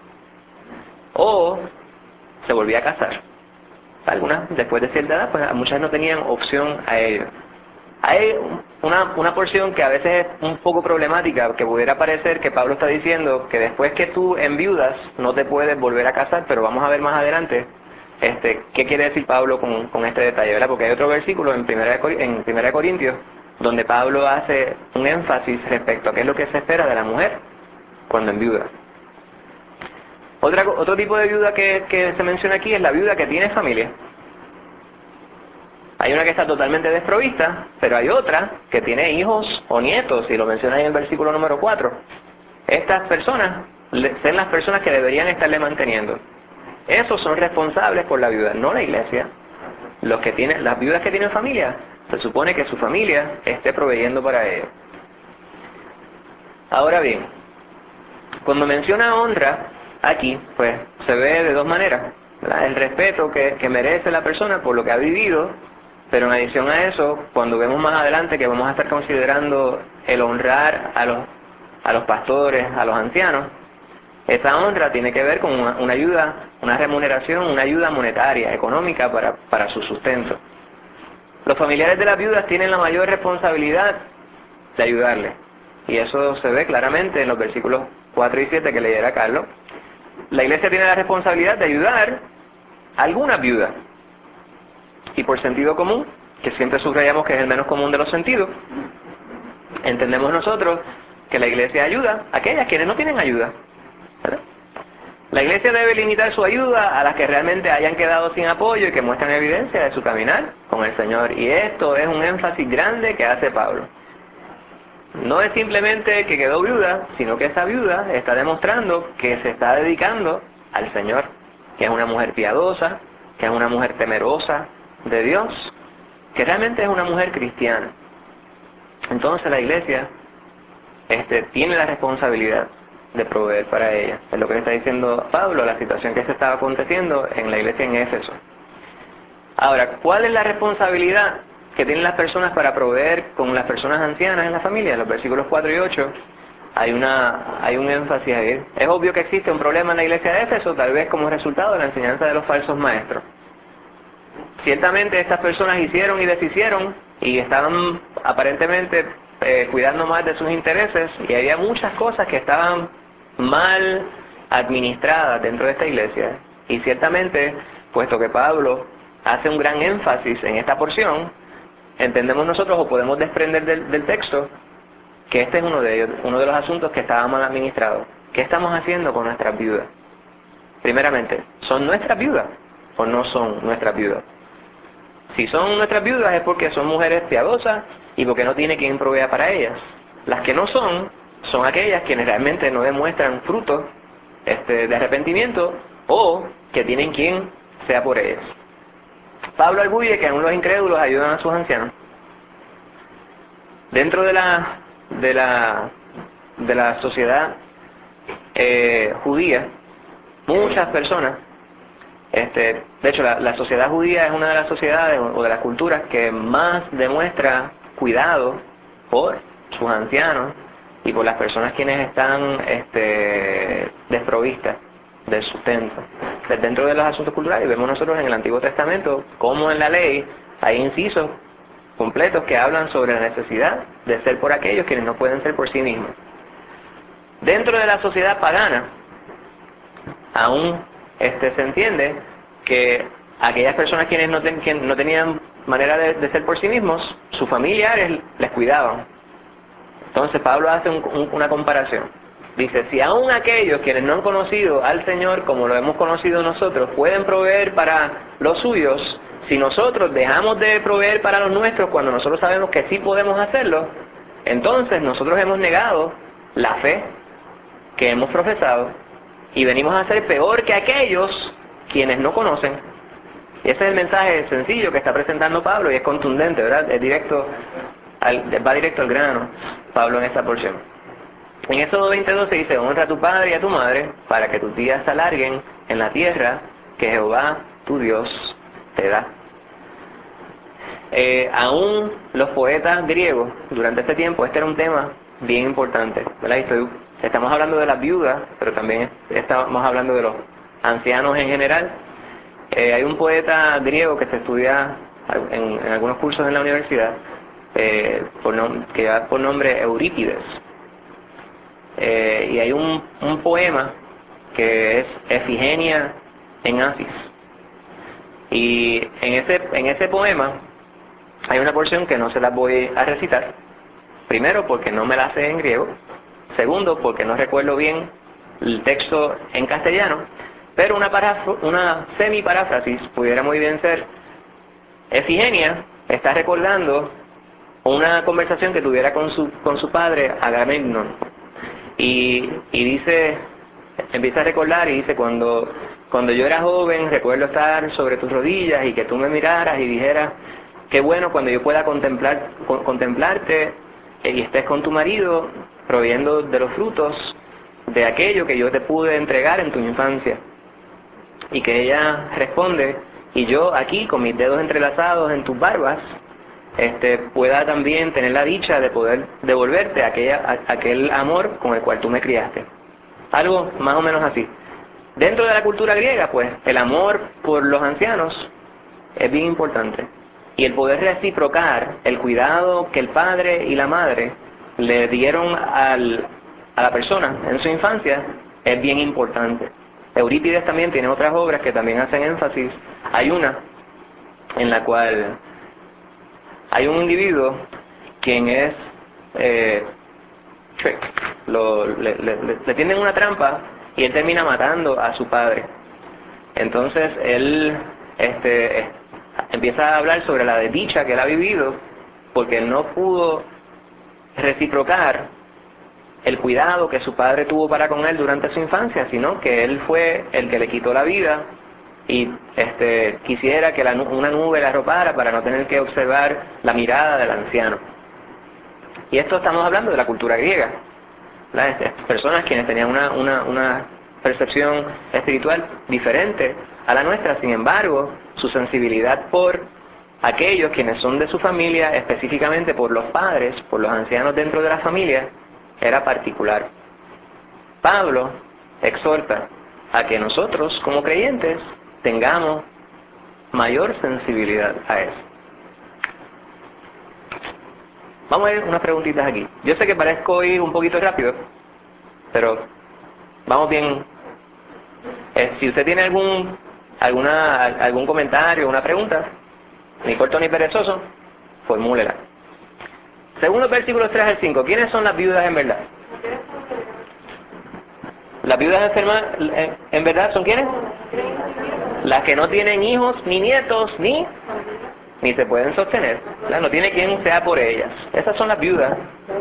o se volvía a casar. Algunas, después de cierta edad, pues muchas no tenían opción a ello. Hay una porción que a veces es un poco problemática, que pudiera parecer que Pablo está diciendo que después que tú enviudas no te puedes volver a casar, pero vamos a ver más adelante qué quiere decir Pablo con este detalle, ¿verdad? Porque hay otro versículo en Primera de Corintios donde Pablo hace un énfasis respecto a qué es lo que se espera de la mujer cuando enviuda. Otro tipo de viuda que se menciona aquí es la viuda que tiene familia. Hay una que está totalmente desprovista, pero hay otra que tiene hijos o nietos, y lo menciona ahí en el versículo número 4. Estas personas son las personas que deberían estarle manteniendo. Esos son responsables por la viuda, no la iglesia. Las viudas que tienen familia, se supone que su familia esté proveyendo para ellos. Ahora bien, cuando menciona honra aquí, pues se ve de dos maneras, ¿verdad? El respeto que merece la persona por lo que ha vivido, pero en adición a eso, cuando vemos más adelante que vamos a estar considerando el honrar a los pastores, a los ancianos, esa honra tiene que ver con una ayuda, una remuneración, una ayuda monetaria, económica para su sustento. Los familiares de las viudas tienen la mayor responsabilidad de ayudarle, y eso se ve claramente en los versículos 4 y 7 que leyera Carlos. La iglesia tiene la responsabilidad de ayudar a algunas viudas, y por sentido común, que siempre subrayamos que es el menos común de los sentidos, entendemos nosotros que la iglesia ayuda a aquellas quienes no tienen ayuda, ¿verdad? La iglesia debe limitar su ayuda a las que realmente hayan quedado sin apoyo y que muestran evidencia de su caminar con el Señor. Y esto es un énfasis grande que hace Pablo. No es simplemente que quedó viuda, sino que esa viuda está demostrando que se está dedicando al Señor, que es una mujer piadosa, que es una mujer temerosa de Dios, que realmente es una mujer cristiana. Entonces la iglesia tiene la responsabilidad de proveer para ella. Es lo que le está diciendo Pablo, la situación que se estaba aconteciendo en la iglesia en Éfeso. Ahora, ¿cuál es la responsabilidad que tienen las personas para proveer con las personas ancianas en la familia? En los versículos 4 y 8 hay un énfasis ahí. Es obvio que existe un problema en la iglesia de Éfeso, tal vez como resultado de la enseñanza de los falsos maestros. Ciertamente estas personas hicieron y deshicieron y estaban aparentemente cuidando más de sus intereses, y había muchas cosas que estaban mal administradas dentro de esta iglesia. Y ciertamente, puesto que Pablo hace un gran énfasis en esta porción, entendemos nosotros o podemos desprender del texto que este es uno de ellos, uno de los asuntos que estaba mal administrado. ¿Qué estamos haciendo con nuestras viudas? Primeramente, ¿son nuestras viudas o no son nuestras viudas? Si son nuestras viudas es porque son mujeres piadosas y porque no tiene quien provea para ellas. Las que no son aquellas quienes realmente no demuestran frutos de arrepentimiento, o que tienen quien sea por ellas. Pablo arguye que aún los incrédulos ayudan a sus ancianos. Dentro de la sociedad judía, muchas personas, de hecho la sociedad judía es una de las sociedades o de las culturas que más demuestra cuidado por sus ancianos y por las personas quienes están desprovistas del sustento. Dentro de los asuntos culturales vemos nosotros en el Antiguo Testamento como en la ley hay incisos completos que hablan sobre la necesidad de ser por aquellos quienes no pueden ser por sí mismos. Dentro de la sociedad pagana aún se entiende que aquellas personas quienes no tenían manera de ser por sí mismos, sus familiares les cuidaban. Entonces Pablo hace una comparación. Dice, si aún aquellos quienes no han conocido al Señor como lo hemos conocido nosotros pueden proveer para los suyos, si nosotros dejamos de proveer para los nuestros cuando nosotros sabemos que sí podemos hacerlo, entonces nosotros hemos negado la fe que hemos profesado y venimos a ser peor que aquellos quienes no conocen. Y ese es el mensaje sencillo que está presentando Pablo y es contundente, ¿verdad? Va directo al grano, Pablo, en esta porción. En Éxodo 20:12 dice: honra a tu padre y a tu madre para que tus días se alarguen en la tierra que Jehová tu Dios te da. Aún los poetas griegos, durante este tiempo, este era un tema bien importante, ¿verdad? Estamos hablando de las viudas, pero también estamos hablando de los ancianos en general. Hay un poeta griego que se estudia en algunos cursos en la universidad, que lleva por nombre Eurípides. Y hay un poema que es Efigenia en Asis. Y en ese poema hay una porción que no se la voy a recitar. Primero, porque no me la sé en griego. Segundo, porque no recuerdo bien el texto en castellano. Pero una semi-paráfrasis pudiera muy bien ser: Efigenia está recordando una conversación que tuviera con su padre Agamemnón. Y dice, empieza a recordar y dice: cuando yo era joven, recuerdo estar sobre tus rodillas y que tú me miraras y dijeras: qué bueno cuando yo pueda contemplarte y estés con tu marido, proveyendo de los frutos de aquello que yo te pude entregar en tu infancia. Y que ella responde: y yo aquí con mis dedos entrelazados en tus barbas, pueda también tener la dicha de poder devolverte aquel amor con el cual tú me criaste. Algo más o menos así. Dentro de la cultura griega, pues, el amor por los ancianos es bien importante. Y el poder reciprocar el cuidado que el padre y la madre le dieron a la persona en su infancia es bien importante. Eurípides también tiene otras obras que también hacen énfasis. Hay una en la cual hay un individuo quien es le tienden una trampa y él termina matando a su padre. Entonces él empieza a hablar sobre la desdicha que él ha vivido porque él no pudo reciprocar el cuidado que su padre tuvo para con él durante su infancia, sino que él fue el que le quitó la vida y quisiera que una nube la arropara para no tener que observar la mirada del anciano. Y esto estamos hablando de la cultura griega. Las personas quienes tenían una percepción espiritual diferente a la nuestra, sin embargo, su sensibilidad por aquellos quienes son de su familia, específicamente por los padres, por los ancianos dentro de la familia, era particular. Pablo exhorta a que nosotros, como creyentes, tengamos mayor sensibilidad a eso. Vamos a ver unas preguntitas aquí. Yo sé que parezco ir un poquito rápido, pero vamos bien. Si usted tiene algún comentario, una pregunta, ni corto ni perezoso, formúlela. Segundo versículos 3 al 5. ¿Quiénes son las viudas en verdad? Las viudas enfermas en verdad son ¿quiénes? Las que no tienen hijos ni nietos ni se pueden sostener. No tiene quien sea por ellas. Esas son las viudas.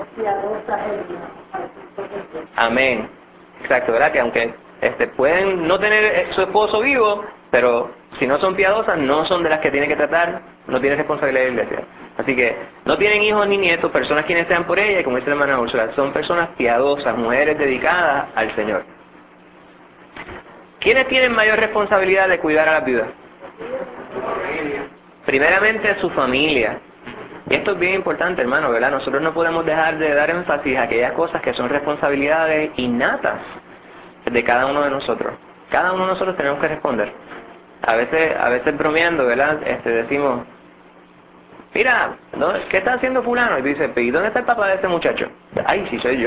Amén. Exacto, ¿verdad? Que aunque pueden no tener su esposo vivo, pero si no son piadosas, no son de las que tienen que tratar, no tienen responsabilidad de la iglesia. Así que no tienen hijos ni nietos, personas quienes sean por ella, y como dice la hermana Úrsula, son personas piadosas, mujeres dedicadas al Señor. ¿Quiénes tienen mayor responsabilidad de cuidar a las viudas? Primeramente su familia. Y esto es bien importante, hermano, ¿verdad? Nosotros no podemos dejar de dar énfasis a aquellas cosas que son responsabilidades innatas de cada uno de nosotros. Cada uno de nosotros tenemos que responder. A veces bromeando, ¿verdad? Decimos: mira, ¿qué está haciendo fulano? Y dice: ¿y dónde está el papá de ese muchacho? Ay, sí soy yo.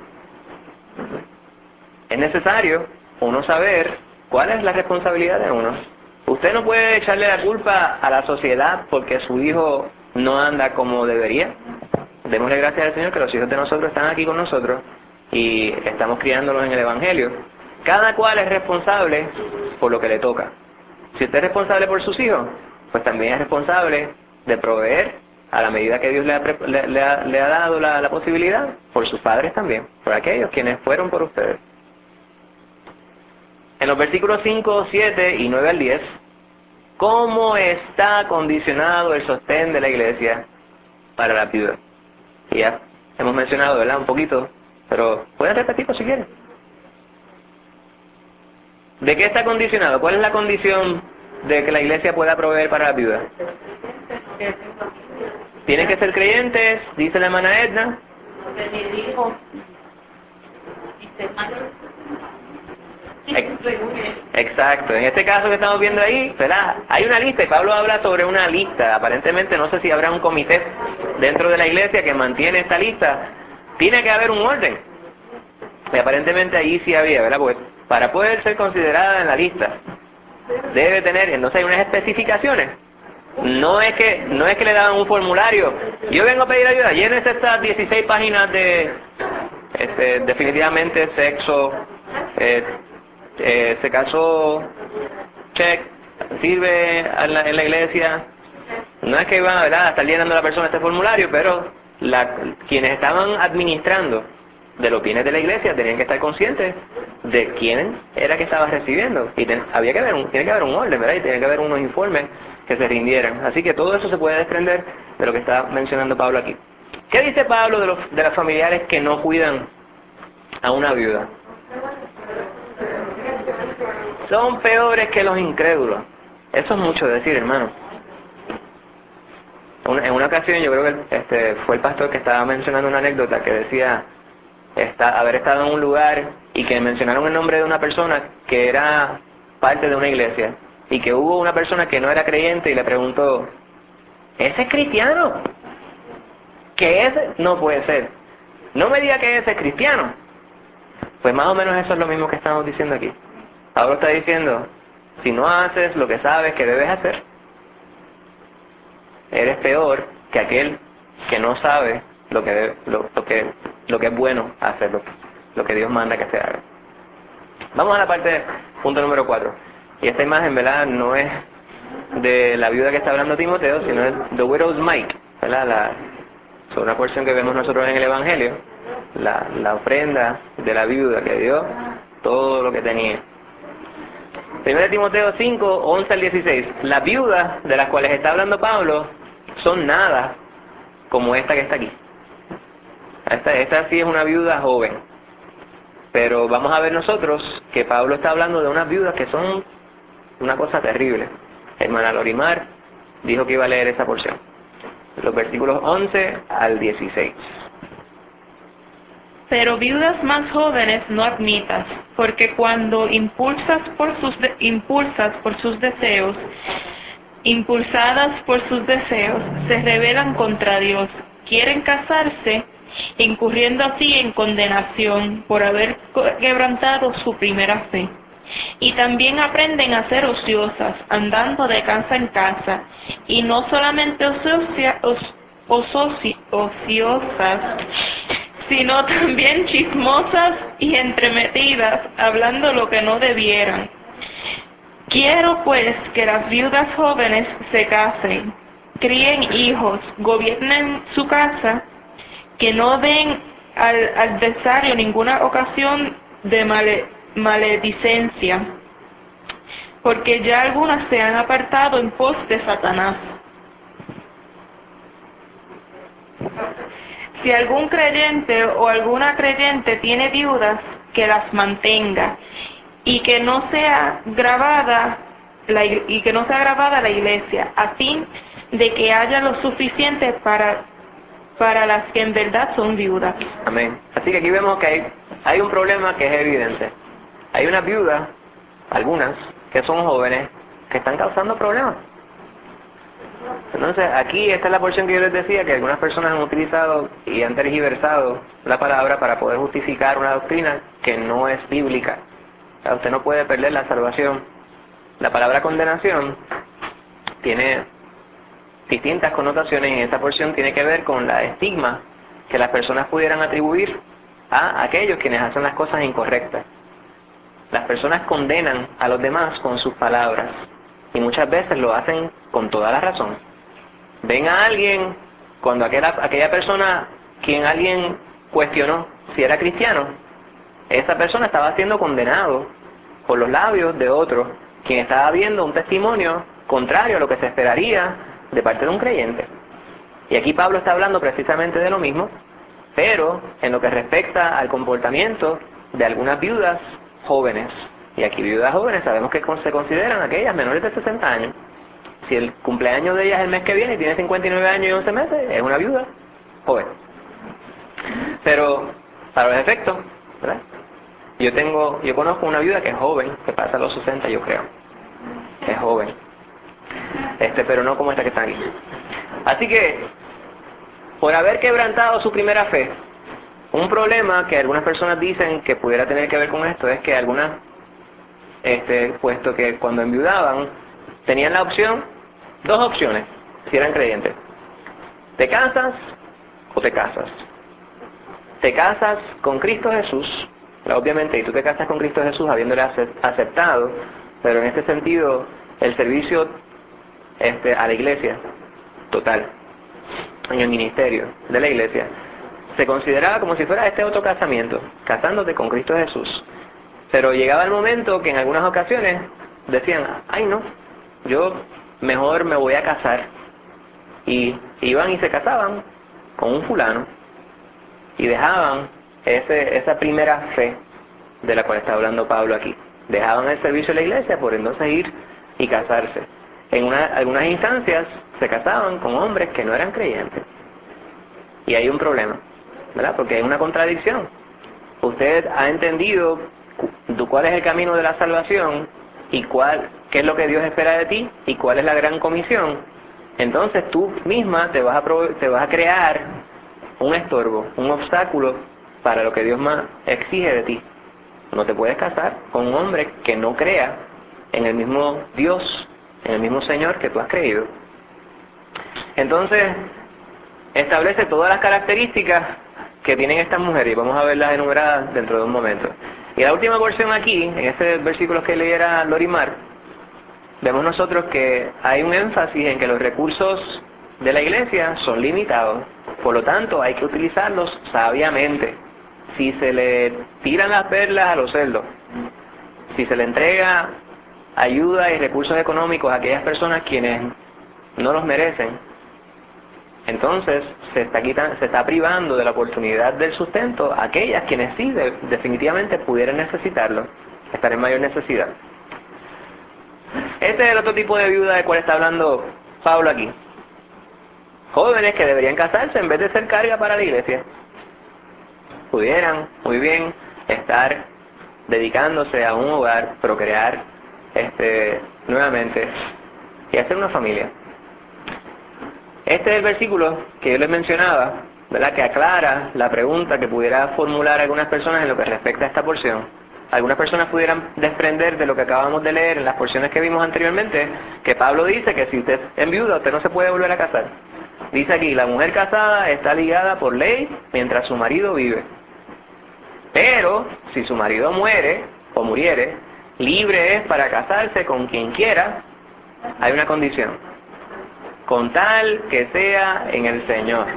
Es necesario uno saber cuál es la responsabilidad de uno. Usted no puede echarle la culpa a la sociedad porque su hijo no anda como debería. Démosle gracias al Señor que los hijos de nosotros están aquí con nosotros y estamos criándolos en el Evangelio. Cada cual es responsable por lo que le toca. Si usted es responsable por sus hijos, pues también es responsable de proveer a la medida que Dios le ha dado la posibilidad, por sus padres también, por aquellos quienes fueron por ustedes. en los versículos 5, 7 y 9 al 10, cómo está condicionado el sostén de la iglesia para la viuda. Y ya hemos mencionado, ¿verdad? Un poquito, pero pueden repetirlo si quieren. ¿De qué está condicionado? ¿Cuál es la condición de que la iglesia pueda proveer para la viuda? Tienen que ser creyentes, dice la hermana Edna. Exacto, en este caso que estamos viendo ahí, ¿verdad? Hay una lista y Pablo habla sobre una lista. Aparentemente no sé si habrá un comité dentro de la iglesia que mantiene esta lista. Tiene que haber un orden. Y aparentemente ahí sí había, ¿verdad? Pues para poder ser considerada en la lista debe tener, entonces hay unas especificaciones. No es que le daban un formulario. Yo vengo a pedir ayuda, llénese estas 16 páginas de definitivamente sexo, se casó, check, sirve en la iglesia. No es que iban, ¿verdad?, a estar llenando a la persona este formulario, pero quienes estaban administrando de los bienes de la iglesia tenían que estar conscientes de quién era que estaba recibiendo. Y tiene que haber un orden, ¿verdad? Y tiene que haber unos informes que se rindieran. Así que todo eso se puede desprender de lo que está mencionando Pablo aquí. ¿Qué dice Pablo de los familiares que no cuidan a una viuda? Son peores que los incrédulos. Eso es mucho decir, hermano. En una ocasión, yo creo que fue el pastor que estaba mencionando una anécdota que decía haber estado en un lugar y que mencionaron el nombre de una persona que era parte de una iglesia y que hubo una persona que no era creyente y le preguntó: ¿ese es cristiano? ¿Qué es? No puede ser. No me diga que ese es cristiano. Pues más o menos eso es lo mismo que estamos diciendo aquí. Pablo está diciendo: si no haces lo que sabes que debes hacer, eres peor que aquel que no sabe lo que es bueno hacer, lo que Dios manda que se haga. Vamos a la parte, punto número 4. Y esta imagen, ¿verdad?, no es de la viuda que está hablando Timoteo, sino es The Widow's Mite, ¿verdad? Es una porción que vemos nosotros en el Evangelio, la ofrenda de la viuda que dio todo lo que tenía. 1 Timoteo 5, 11 al 16. Las viudas de las cuales está hablando Pablo son nada como esta que está aquí. Esta sí es una viuda joven. Pero vamos a ver nosotros que Pablo está hablando de unas viudas que son una cosa terrible. Hermana Lorimar dijo que iba a leer esa porción. Los versículos 11 al 16. Pero viudas más jóvenes no admitas, porque cuando impulsadas por sus deseos, se rebelan contra Dios, quieren casarse, incurriendo así en condenación por haber quebrantado su primera fe. Y también aprenden a ser ociosas, andando de casa en casa, y no solamente ociosas, sino también chismosas y entremetidas, hablando lo que no debieran. Quiero pues que las viudas jóvenes se casen, críen hijos, gobiernen su casa, que no den al adversario ninguna ocasión de maledicencia, porque ya algunas se han apartado en pos de Satanás. Si algún creyente o alguna creyente tiene viudas, que las mantenga y que no sea grabada la iglesia, a fin de que haya lo suficiente para las que en verdad son viudas. Amén. Así que aquí vemos que hay un problema que es evidente. Hay unas viudas, algunas, que son jóvenes, que están causando problemas. Entonces, aquí esta es la porción que yo les decía, que algunas personas han utilizado y han tergiversado la palabra para poder justificar una doctrina que no es bíblica. O sea, usted no puede perder la salvación. La palabra condenación tiene distintas connotaciones y en esta porción tiene que ver con la estigma que las personas pudieran atribuir a aquellos quienes hacen las cosas incorrectas. Las personas condenan a los demás con sus palabras y muchas veces lo hacen con toda la razón. Ven a alguien, cuando aquella persona, quien alguien cuestionó si era cristiano, esa persona estaba siendo condenado por los labios de otro, quien estaba viendo un testimonio contrario a lo que se esperaría de parte de un creyente. Y aquí Pablo está hablando precisamente de lo mismo, pero en lo que respecta al comportamiento de algunas viudas jóvenes. Y aquí viudas jóvenes sabemos que se consideran aquellas menores de 60 años. Si el cumpleaños de ellas es el mes que viene y tiene 59 años y 11 meses, es una viuda joven. Pero para los efectos, ¿verdad? Yo conozco una viuda que es joven, que pasa a los 60, yo creo. Es joven. Pero no como esta que está aquí. Así que, por haber quebrantado su primera fe, un problema que algunas personas dicen que pudiera tener que ver con esto es que algunas, puesto que cuando enviudaban, tenían la opción, dos opciones, si eran creyentes. ¿Te casas o te casas? Te casas con Cristo Jesús, obviamente, y tú te casas con Cristo Jesús habiéndole aceptado, pero en este sentido, el servicio a la iglesia, total, en el ministerio de la iglesia, se consideraba como si fuera otro casamiento, casándote con Cristo Jesús. Pero llegaba el momento que en algunas ocasiones decían, ay no, yo mejor me voy a casar. Y iban y se casaban con un fulano y dejaban esa primera fe de la cual está hablando Pablo aquí. Dejaban el servicio de la iglesia por entonces ir y casarse. En algunas instancias se casaban con hombres que no eran creyentes. Y hay un problema, ¿verdad? Porque hay una contradicción. Usted ha entendido cuál es el camino de la salvación y qué es lo que Dios espera de ti y cuál es la gran comisión. Entonces tú misma te vas a crear un estorbo, un obstáculo para lo que Dios más exige de ti. No te puedes casar con un hombre que no crea en el mismo Dios, en el mismo Señor que tú has creído. Entonces, establece todas las características que tienen estas mujeres y vamos a verlas enumeradas dentro de un momento. Y la última porción aquí, en este versículo que leyera Lorimar, vemos nosotros que hay un énfasis en que los recursos de la iglesia son limitados, por lo tanto hay que utilizarlos sabiamente. Si se le tiran las perlas a los cerdos, si se le entrega ayuda y recursos económicos a aquellas personas quienes no los merecen, entonces se está privando de la oportunidad del sustento a aquellas quienes sí definitivamente pudieran necesitarlo, estar en mayor necesidad. Este es el otro tipo de viuda del cual está hablando Pablo aquí. Jóvenes que deberían casarse en vez de ser carga para la iglesia. Pudieran muy bien estar dedicándose a un hogar, procrear nuevamente y hacer una familia. Este es el versículo que yo les mencionaba, ¿verdad? Que aclara la pregunta que pudiera formular algunas personas en lo que respecta a esta porción. Algunas personas pudieran desprender de lo que acabamos de leer en las porciones que vimos anteriormente, que Pablo dice que si usted es viuda, usted no se puede volver a casar. Dice aquí, la mujer casada está ligada por ley mientras su marido vive. Pero, si su marido muere o muriere, libre es para casarse con quien quiera. Hay una condición: con tal que sea en el Señor.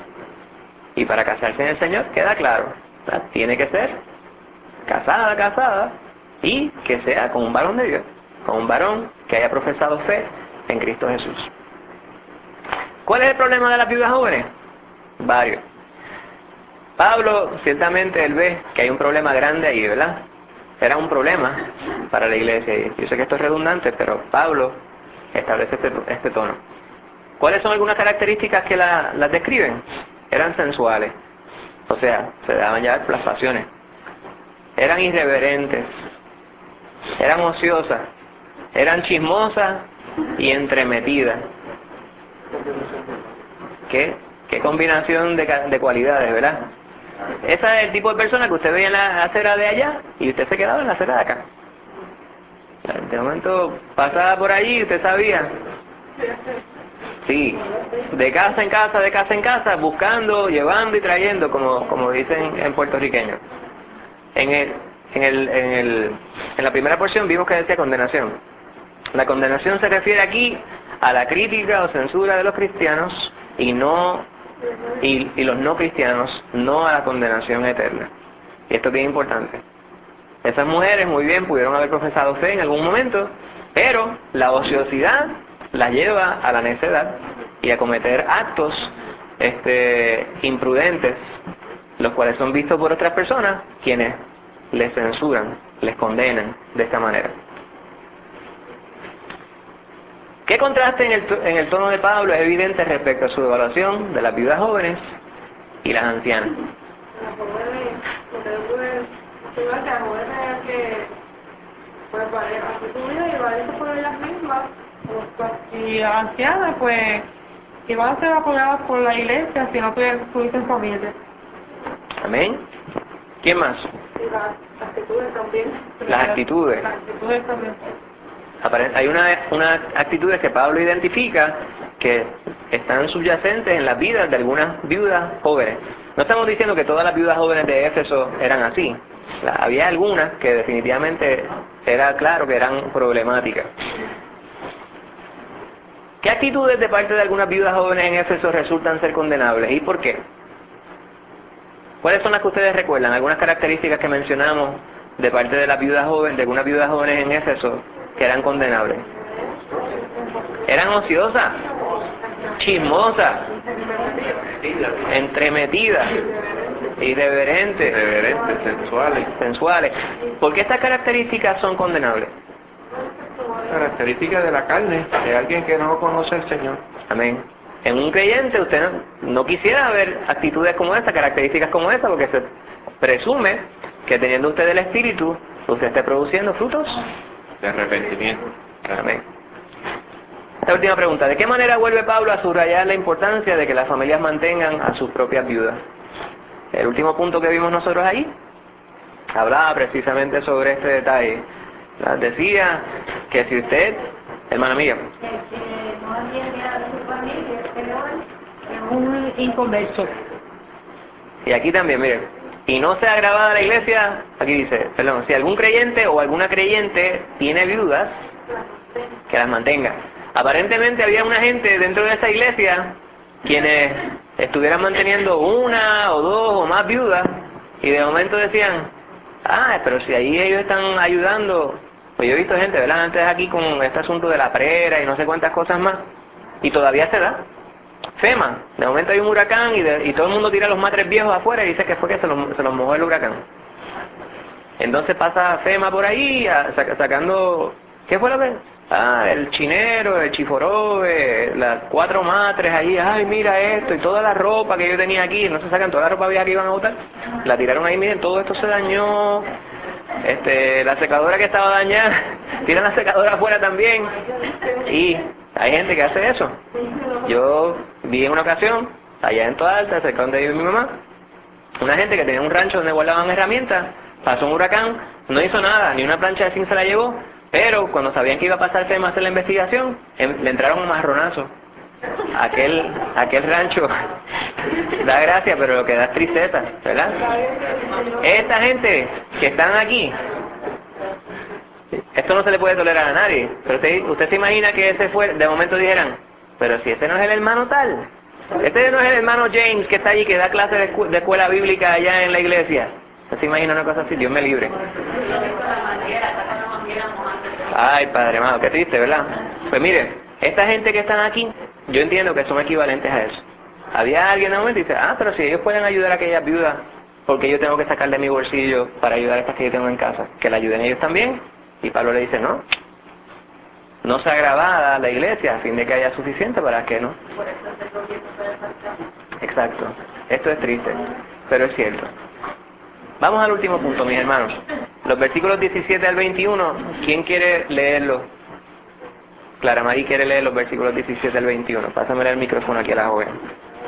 Y para casarse en el Señor queda claro, ¿verdad? Tiene que ser casada, y que sea con un varón de Dios, con un varón que haya profesado fe en Cristo Jesús. ¿Cuál es el problema de las viudas jóvenes? Varios. Pablo, ciertamente, él ve que hay un problema grande ahí, ¿verdad? Era un problema para la iglesia. Y yo sé que esto es redundante, pero Pablo establece este tono. ¿Cuáles son algunas características que las describen? Eran sensuales, o sea, se daban ya las pasiones. Eran irreverentes, eran ociosas, eran chismosas y entremetidas. ¿Qué combinación de cualidades, ¿verdad? Esa es el tipo de persona que usted veía en la acera de allá y usted se quedaba en la acera de acá. De momento pasaba por allí y usted sabía. Sí, de casa en casa, buscando, llevando y trayendo, como dicen en puertorriqueño. En la primera porción vimos que decía condenación. La condenación se refiere aquí a la crítica o censura de los cristianos y los no cristianos, no a la condenación eterna. Y esto es bien importante. Esas mujeres muy bien pudieron haber profesado fe en algún momento, pero la ociosidad las lleva a la necedad y a cometer actos imprudentes, los cuales son vistos por otras personas, quienes les censuran, les condenan de esta manera. ¿Qué contraste en el tono de Pablo es evidente respecto a su evaluación de las viudas jóvenes y las ancianas? Las jóvenes que, pues, aquí tu vida y valerte por ellas mismas, y las ancianas, pues, iban a ser apoyadas por la iglesia si no tuviesen familia. Amén. ¿Quién más? Y las actitudes también. Las actitudes. Las actitudes también. Hay unas actitudes que Pablo identifica que están subyacentes en las vidas de algunas viudas jóvenes. No estamos diciendo que todas las viudas jóvenes de Éfeso eran así. Había algunas que definitivamente era claro que eran problemáticas. ¿Qué actitudes de parte de algunas viudas jóvenes en Éfeso resultan ser condenables y por qué? ¿Cuáles son las que ustedes recuerdan? Algunas características que mencionamos de parte de las viudas jóvenes, de algunas viudas jóvenes en Éfeso que eran condenables. Eran ociosas, chismosas, entremetidas, irreverentes, sensuales. ¿Por qué estas características son condenables? Características de la carne, de alguien que no conoce al Señor. Amén. En un creyente usted no quisiera ver actitudes como esta, características como esta, porque se presume que teniendo usted el Espíritu, usted esté produciendo frutos De arrepentimiento. Amén. La última pregunta. ¿De qué manera vuelve Pablo a subrayar la importancia de que las familias mantengan a sus propias viudas? El último punto que vimos nosotros ahí hablaba precisamente sobre este detalle. Decía que si usted, hermana mía, que no atiende a su familia, es un inconverso. y aquí también, mire, y no sea agravada la iglesia, aquí dice, perdón, si algún creyente o alguna creyente tiene viudas, que las mantenga. Aparentemente había una gente dentro de esa iglesia quienes estuvieran manteniendo una o dos o más viudas y de momento decían, pero si ahí ellos están ayudando, pues yo he visto gente, ¿verdad? Antes aquí con este asunto de la prera y no sé cuántas cosas más, y todavía se da. FEMA, de momento hay un huracán y todo el mundo tira los matres viejos afuera y dice que fue que se los mojó el huracán. Entonces pasa FEMA por ahí sacando, ¿qué fue lo que? El chinero, el chiforobe, las 4 matres ahí, mira esto, y toda la ropa que yo tenía aquí, no se sacan toda la ropa vieja que iban a botar, la tiraron ahí, miren, todo esto se dañó, la secadora que estaba dañada, tiran la secadora afuera también, y hay gente que hace eso. Yo vi en una ocasión, allá en Toda Alta, cerca donde vive mi mamá, una gente que tenía un rancho donde guardaban herramientas, pasó un huracán, no hizo nada, ni una plancha de zinc se la llevó, pero cuando sabían que iba a pasar el tema a hacer la investigación, le entraron un marronazo. Aquel rancho da gracia, pero lo que da es tristeza, ¿verdad? Esta gente que están aquí, esto no se le puede tolerar a nadie, pero usted se imagina que ese fue, de momento dijeran, pero si ese no es el hermano tal, este no es el hermano James que está allí, que da clase de escuela bíblica allá en la iglesia. ¿Usted se imagina una cosa así? Dios me libre. Ay, Padre amado, qué triste, ¿verdad? Pues mire, esta gente que están aquí, yo entiendo que son equivalentes a eso. Había alguien de momento y dice, pero si ellos pueden ayudar a aquellas viudas, ¿por qué yo tengo que sacar de mi bolsillo para ayudar a estas que yo tengo en casa? Que la ayuden ellos también. Y Pablo le dice, no sea agravada la iglesia a fin de que haya suficiente para que no. Exacto. Esto es triste, pero es cierto. Vamos al último punto, mis hermanos. Los versículos 17 al 21, ¿quién quiere leerlo? Clara María quiere leer los versículos 17 al 21. Pásamele el micrófono aquí a la joven.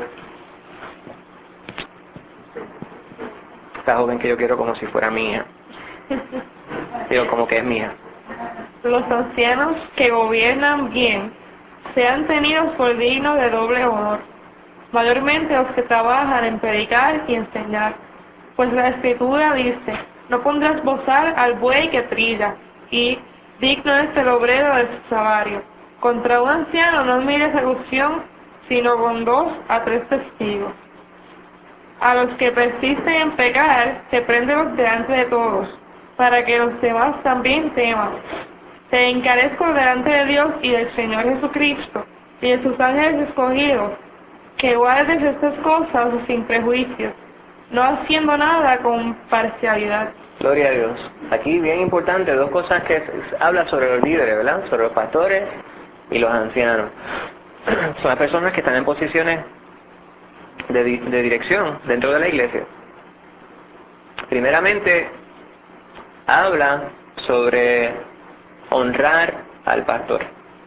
Esta joven que yo quiero como si fuera mía. Digo, como que es mía. Los ancianos que gobiernan bien sean tenidos por dignos de doble honor, mayormente los que trabajan en predicar y enseñar. Pues la Escritura dice, no pondrás bozal al buey que trilla, y digno es el obrero de su salario. Contra un anciano no mires seducción, sino con 2 a 3 testigos. A los que persisten en pecar, repréndelos delante de todos. para que los demás también teman. Te encarezco delante de Dios y del Señor Jesucristo y de sus ángeles escogidos, que guardes estas cosas sin prejuicios, no haciendo nada con parcialidad. Gloria a Dios. Aquí bien importante, dos cosas que habla sobre los líderes, ¿verdad? Sobre los pastores y los ancianos. Son las personas que están en posiciones de dirección dentro de la iglesia. Primeramente, habla sobre honrar al pastor.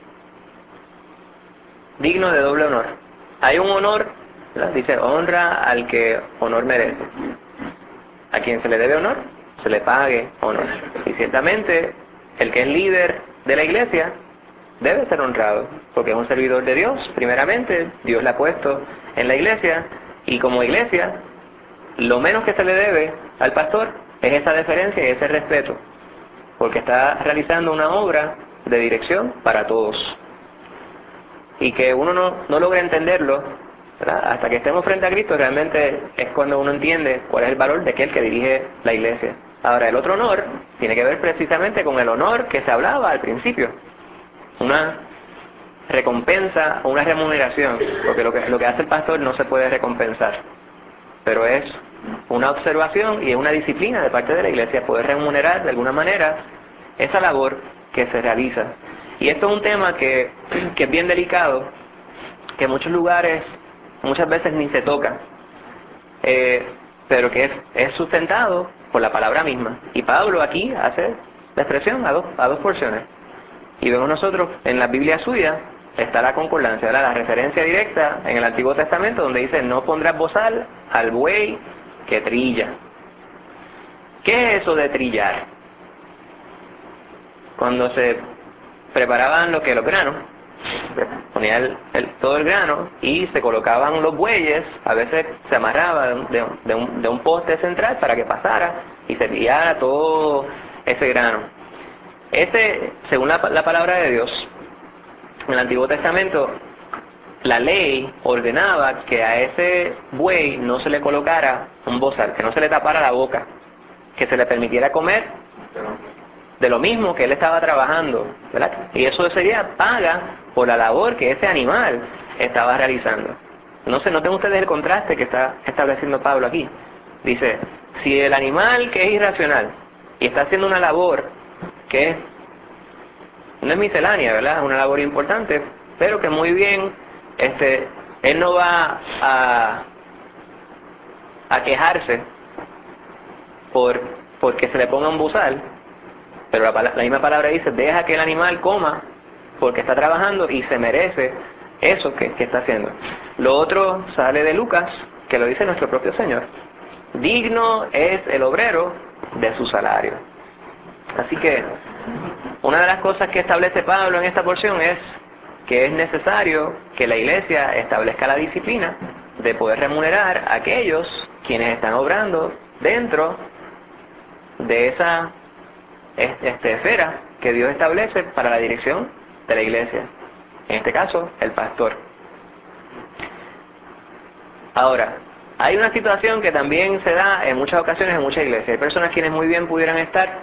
Digno de doble honor. Hay un honor, ¿verdad? Dice, honra al que honor merece. A quien se le debe honor, se le pague honor. Y ciertamente, el que es líder de la iglesia debe ser honrado, porque es un servidor de Dios. Primeramente, Dios le ha puesto en la iglesia, y como iglesia, lo menos que se le debe al pastor es esa deferencia y ese respeto, porque está realizando una obra de dirección para todos. Y que uno no logra entenderlo, ¿verdad? Hasta que estemos frente a Cristo, realmente es cuando uno entiende cuál es el valor de aquel que dirige la iglesia. Ahora, el otro honor tiene que ver precisamente con el honor que se hablaba al principio. Una recompensa o una remuneración, porque lo que hace el pastor no se puede recompensar, pero es una observación y es una disciplina de parte de la iglesia poder remunerar de alguna manera esa labor que se realiza. Y esto es un tema que es bien delicado, que en muchos lugares muchas veces ni se toca, pero que es sustentado por la palabra misma. Y Pablo aquí hace la expresión a dos porciones. Y vemos nosotros en la Biblia suya está la concordancia, ¿verdad? La referencia directa en el Antiguo Testamento donde dice, no pondrás bozal al buey que trilla. ¿Qué es eso de trillar? Cuando se preparaban los granos, se ponía todo el grano y se colocaban los bueyes, a veces se amarraba de un poste central para que pasara y se trillara todo ese grano. Según la palabra de Dios, en el Antiguo Testamento, la ley ordenaba que a ese buey no se le colocara un bozal, que no se le tapara la boca, que se le permitiera comer de lo mismo que él estaba trabajando, ¿verdad? Y eso sería paga por la labor que ese animal estaba realizando. No sé, noten ustedes el contraste que está estableciendo Pablo aquí. Dice, si el animal que es irracional y está haciendo una labor que no es miscelánea, ¿verdad? Es una labor importante, pero que muy bien, él no va a quejarse porque se le ponga un bozal, pero la misma palabra dice, deja que el animal coma porque está trabajando y se merece eso que está haciendo. Lo otro sale de Lucas, que lo dice nuestro propio Señor. Digno es el obrero de su salario. Así que una de las cosas que establece Pablo en esta porción es que es necesario que la iglesia establezca la disciplina de poder remunerar a aquellos quienes están obrando dentro de esa esfera que Dios establece para la dirección de la iglesia, en este caso el pastor. Ahora, hay una situación que también se da en muchas ocasiones en muchas iglesias. Hay personas quienes muy bien pudieran estar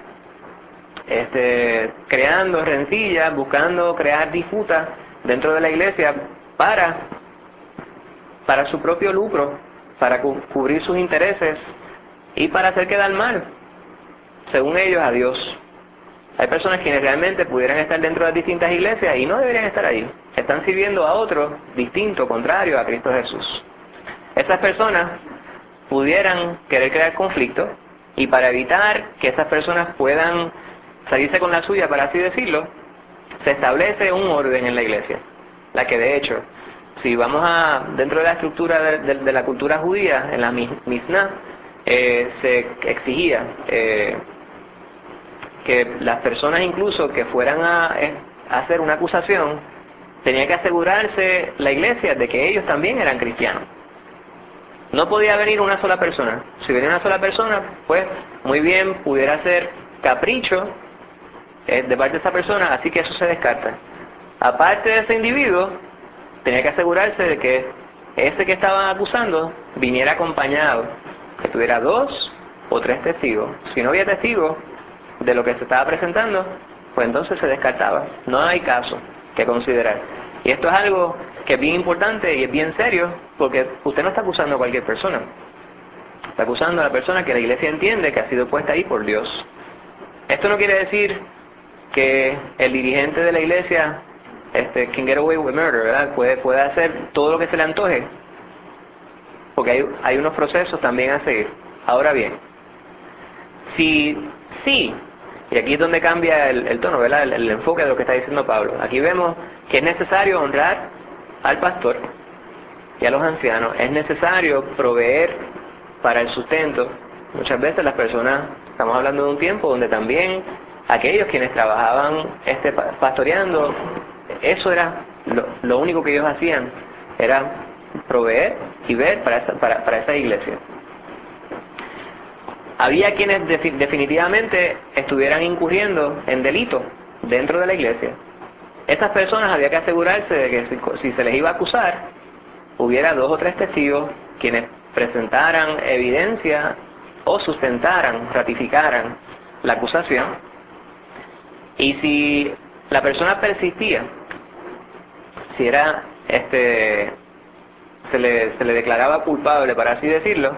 creando rencillas, buscando crear disputas dentro de la iglesia para su propio lucro, para cubrir sus intereses y para hacer quedar mal, según ellos, a Dios. Hay personas quienes realmente pudieran estar dentro de distintas iglesias y no deberían estar ahí. Están sirviendo a otro distinto, contrario a Cristo Jesús. Esas personas pudieran querer crear conflicto y para evitar que esas personas puedan salirse con la suya, para así decirlo, se establece un orden en la iglesia. La que de hecho, si vamos dentro de la estructura de la cultura judía, en la Mishnah, se exigía que las personas incluso que fueran a hacer una acusación, tenía que asegurarse la iglesia de que ellos también eran cristianos. No podía venir una sola persona. Si venía una sola persona, pues muy bien pudiera ser capricho de parte de esa persona, así que eso se descarta. Aparte de ese individuo, tenía que asegurarse de que ese que estaban acusando viniera acompañado, que tuviera 2 o 3 testigos. Si no había testigos, de lo que se estaba presentando, pues entonces se descartaba. No hay caso que considerar. Y esto es algo que es bien importante y es bien serio, porque usted no está acusando a cualquier persona. Está acusando a la persona que la iglesia entiende que ha sido puesta ahí por Dios. Esto no quiere decir que el dirigente de la iglesia can get away with murder, ¿verdad? Puede hacer todo lo que se le antoje, porque hay unos procesos también a seguir. Ahora bien, sí, y aquí es donde cambia el tono, ¿verdad? El enfoque de lo que está diciendo Pablo. Aquí vemos que es necesario honrar al pastor y a los ancianos. Es necesario proveer para el sustento. Muchas veces las personas, estamos hablando de un tiempo donde también aquellos quienes trabajaban pastoreando, eso era lo único que ellos hacían, era proveer y ver para esa iglesia. Había quienes definitivamente estuvieran incurriendo en delito dentro de la iglesia. Estas personas había que asegurarse de que si se les iba a acusar, hubiera 2 o 3 testigos quienes presentaran evidencia o sustentaran, ratificaran la acusación. Y si la persona persistía, si era se le declaraba culpable, para así decirlo,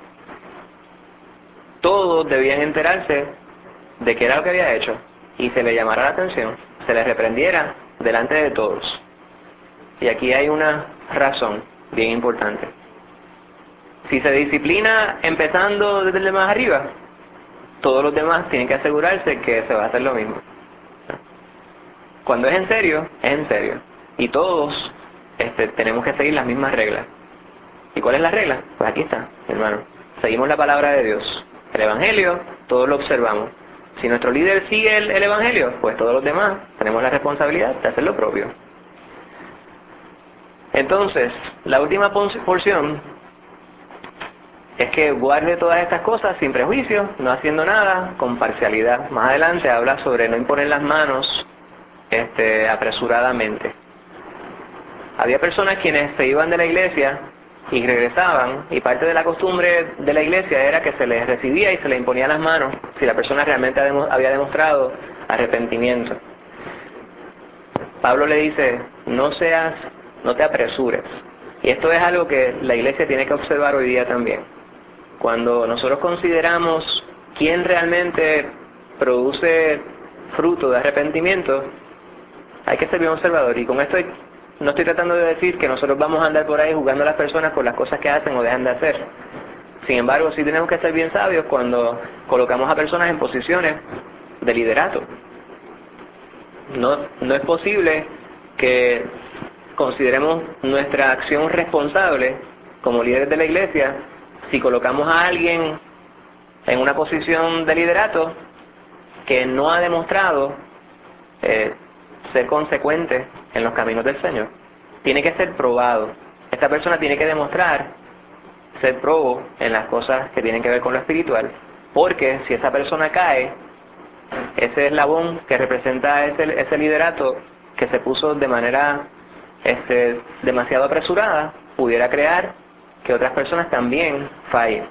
todos debían enterarse de qué era lo que había hecho y se le llamara la atención, se le reprendiera delante de todos. Y aquí hay una razón bien importante. Si se disciplina empezando desde el de más arriba, todos los demás tienen que asegurarse que se va a hacer lo mismo. Cuando es en serio, es en serio. Y todos tenemos que seguir las mismas reglas. ¿Y cuál es la regla? Pues aquí está, hermano. Seguimos la palabra de Dios. El Evangelio, todos lo observamos. Si nuestro líder sigue el Evangelio, pues todos los demás tenemos la responsabilidad de hacer lo propio. Entonces, la última porción es que guarde todas estas cosas sin prejuicio, no haciendo nada, con parcialidad. Más adelante habla sobre no imponer las manos apresuradamente. Había personas quienes se iban de la iglesia y regresaban, y parte de la costumbre de la iglesia era que se les recibía y se les imponía las manos si la persona realmente había demostrado arrepentimiento. Pablo le dice, no te apresures. Y esto es algo que la iglesia tiene que observar hoy día también. Cuando nosotros consideramos quién realmente produce fruto de arrepentimiento, hay que ser bien observador. Y con esto no estoy tratando de decir que nosotros vamos a andar por ahí juzgando a las personas por las cosas que hacen o dejan de hacer. Sin embargo, sí tenemos que ser bien sabios cuando colocamos a personas en posiciones de liderato. No es posible que consideremos nuestra acción responsable como líderes de la iglesia si colocamos a alguien en una posición de liderato que no ha demostrado ser consecuente en los caminos del Señor. Tiene que ser probado. Esta persona tiene que demostrar ser probo en las cosas que tienen que ver con lo espiritual, porque si esa persona cae, ese eslabón que representa ese liderato que se puso de manera demasiado apresurada, pudiera crear que otras personas también fallen.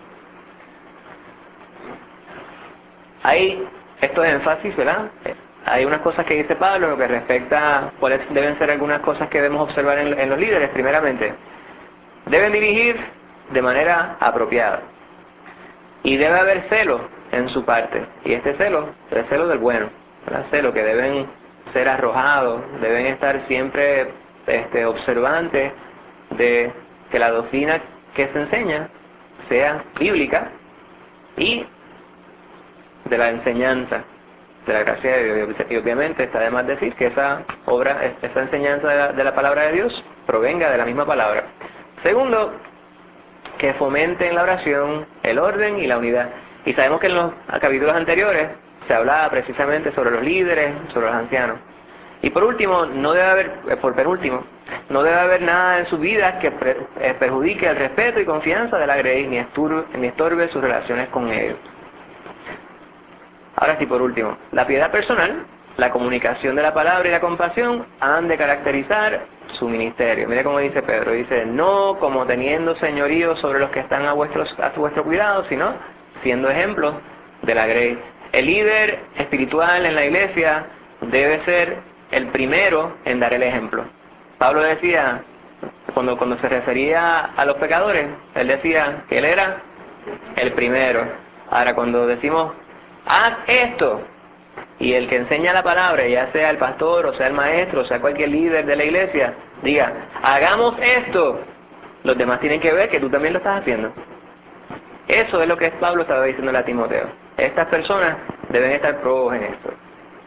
Hay estos énfasis, ¿verdad? Hay unas cosas que dice Pablo en lo que respecta a cuáles deben ser algunas cosas que debemos observar en los líderes. Primeramente, deben dirigir de manera apropiada. Y debe haber celo en su parte. Y este celo es el celo del bueno, ¿verdad? Celo que deben ser arrojados, deben estar siempre observantes de que la doctrina que se enseña sea bíblica y de la enseñanza de la gracia de Dios. Y obviamente está de más decir que esa enseñanza de la palabra de Dios provenga de la misma palabra. Segundo, que fomenten la oración, el orden y la unidad. Y sabemos que en los capítulos anteriores se hablaba precisamente sobre los líderes, sobre los ancianos. Y por último, no debe haber nada en sus vidas que perjudique el respeto y confianza de la grey, ni estorbe sus relaciones con ellos. Ahora sí, por último, la piedad personal, la comunicación de la palabra y la compasión han de caracterizar su ministerio. Mire cómo dice Pedro, dice, no como teniendo señorío sobre los que están a vuestro cuidado, sino siendo ejemplos de la grey. El líder espiritual en la iglesia debe ser el primero en dar el ejemplo. Pablo decía, cuando se refería a los pecadores, él decía que él era el primero. Ahora, cuando decimos, haz esto, y el que enseña la palabra, ya sea el pastor, o sea el maestro, o sea cualquier líder de la iglesia, diga, hagamos esto, los demás tienen que ver que tú también lo estás haciendo. Eso es lo que Pablo estaba diciendo a Timoteo. Estas personas deben estar probos en esto.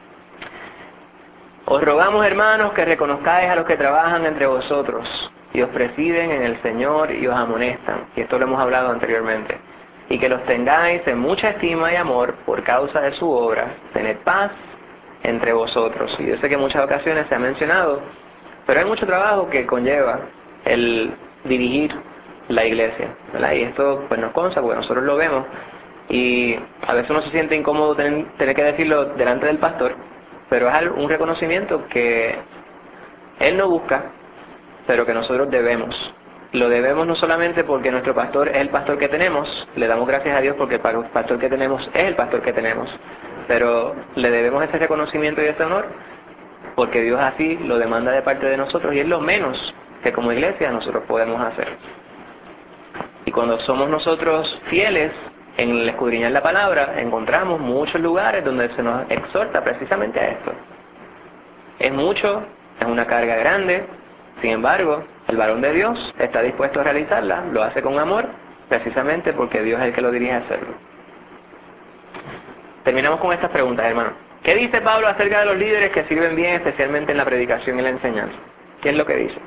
Os rogamos, hermanos, que reconozcáis a los que trabajan entre vosotros y os presiden en el Señor y os amonestan, y esto lo hemos hablado anteriormente, y que los tengáis en mucha estima y amor por causa de su obra. Tened paz entre vosotros. Y yo sé que en muchas ocasiones se ha mencionado, pero hay mucho trabajo que conlleva el dirigir la iglesia, ¿verdad? Y esto pues nos consta porque nosotros lo vemos, y a veces uno se siente incómodo tener que decirlo delante del pastor, pero es un reconocimiento que él no busca, pero que nosotros debemos. Lo debemos no solamente porque nuestro pastor es el pastor que tenemos, le damos gracias a Dios porque el pastor que tenemos es el pastor que tenemos, pero le debemos ese reconocimiento y ese honor porque Dios así lo demanda de parte de nosotros, y es lo menos que como iglesia nosotros podemos hacer. Y cuando somos nosotros fieles en el escudriñar la palabra, encontramos muchos lugares donde se nos exhorta precisamente a esto. Es mucho, es una carga grande, sin embargo, el varón de Dios está dispuesto a realizarla, lo hace con amor, precisamente porque Dios es el que lo dirige a hacerlo. Terminamos con estas preguntas, hermano. ¿Qué dice Pablo acerca de los líderes que sirven bien, especialmente en la predicación y la enseñanza? ¿Qué es lo que dice?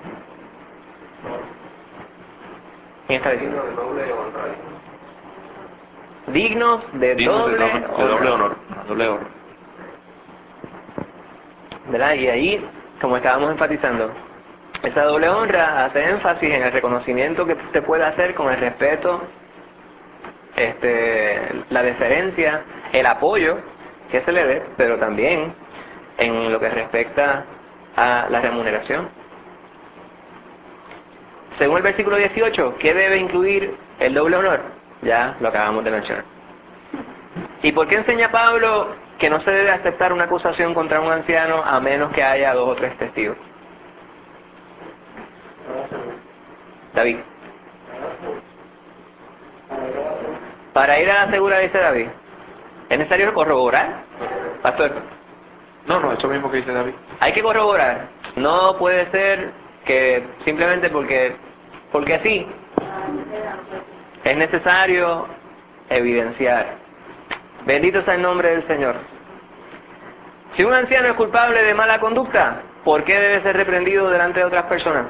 ¿Quién está diciendo? Dignos de doble honor. Doble honor. ¿Verdad? Y ahí, como estábamos enfatizando, esa doble honra hace énfasis en el reconocimiento que usted puede hacer con el respeto, la deferencia, el apoyo que se le dé, pero también en lo que respecta a la remuneración. Según el versículo 18, ¿qué debe incluir el doble honor? Ya lo acabamos de mencionar. ¿Y por qué enseña Pablo que no se debe aceptar una acusación contra un anciano a menos que haya 2 o 3 testigos? David. Para ir a la segura, dice David, ¿es necesario corroborar? Pastor. No, eso mismo que dice David. Hay que corroborar. No puede ser que simplemente porque sí. Es necesario evidenciar. Bendito sea el nombre del Señor. Si un anciano es culpable de mala conducta, ¿por qué debe ser reprendido delante de otras personas?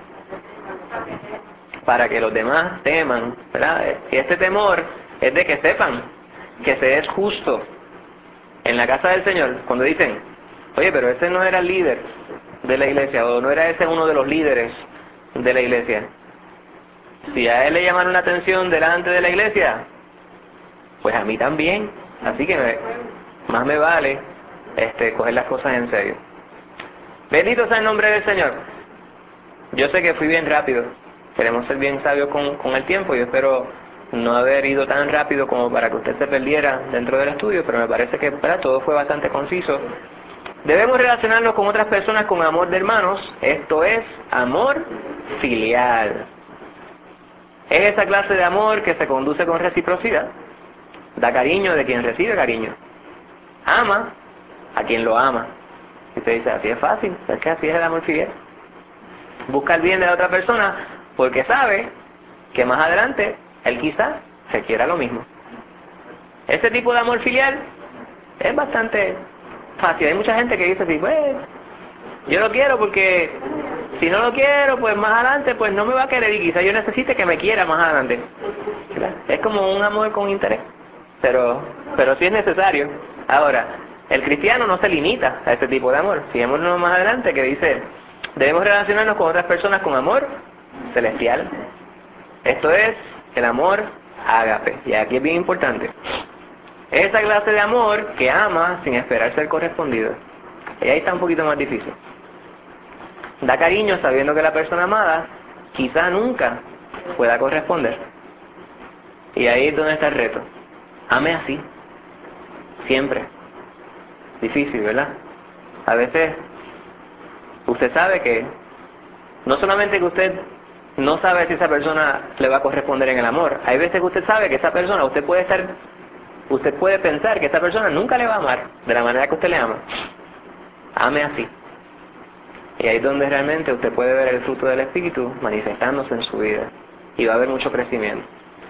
Para que los demás teman, ¿verdad? Y este temor es de que sepan que se es justo. En la casa del Señor, cuando dicen, oye, pero ese no era el líder de la iglesia, o no era ese uno de los líderes de la iglesia. Si a él le llamaron la atención delante de la iglesia, pues a mí también. Así que más me vale coger las cosas en serio. Bendito sea el nombre del Señor. Yo sé que fui bien rápido. Queremos ser bien sabios con el tiempo. Yo espero no haber ido tan rápido como para que usted se perdiera dentro del estudio, pero me parece que todo fue bastante conciso. Debemos relacionarnos con otras personas con amor de hermanos. Esto es amor filial. Es esa clase de amor que se conduce con reciprocidad. Da cariño de quien recibe cariño. Ama a quien lo ama. Y usted dice, así es fácil, es que así es el amor filial. Busca el bien de la otra persona porque sabe que más adelante él quizás se quiera lo mismo. Ese tipo de amor filial es bastante fácil. Hay mucha gente que dice así, pues, yo lo quiero porque si no lo quiero, pues más adelante pues no me va a querer y quizás yo necesite que me quiera más adelante. ¿Verdad? Es como un amor con interés, pero sí es necesario. Ahora, el cristiano no se limita a este tipo de amor. Fijémonos más adelante que dice, debemos relacionarnos con otras personas con amor celestial. Esto es el amor ágape. Y aquí es bien importante. Esa clase de amor que ama sin esperar ser correspondido. Y ahí está un poquito más difícil. Da cariño sabiendo que la persona amada quizá nunca pueda corresponder. Y ahí es donde está el reto. Ame así. Siempre. Difícil, ¿verdad? A veces usted sabe que no solamente que usted no sabe si esa persona le va a corresponder en el amor. Hay veces que usted sabe que esa persona, usted puede pensar que esa persona nunca le va a amar de la manera que usted le ama. Ame así. Y ahí es donde realmente usted puede ver el fruto del Espíritu manifestándose en su vida. Y va a haber mucho crecimiento.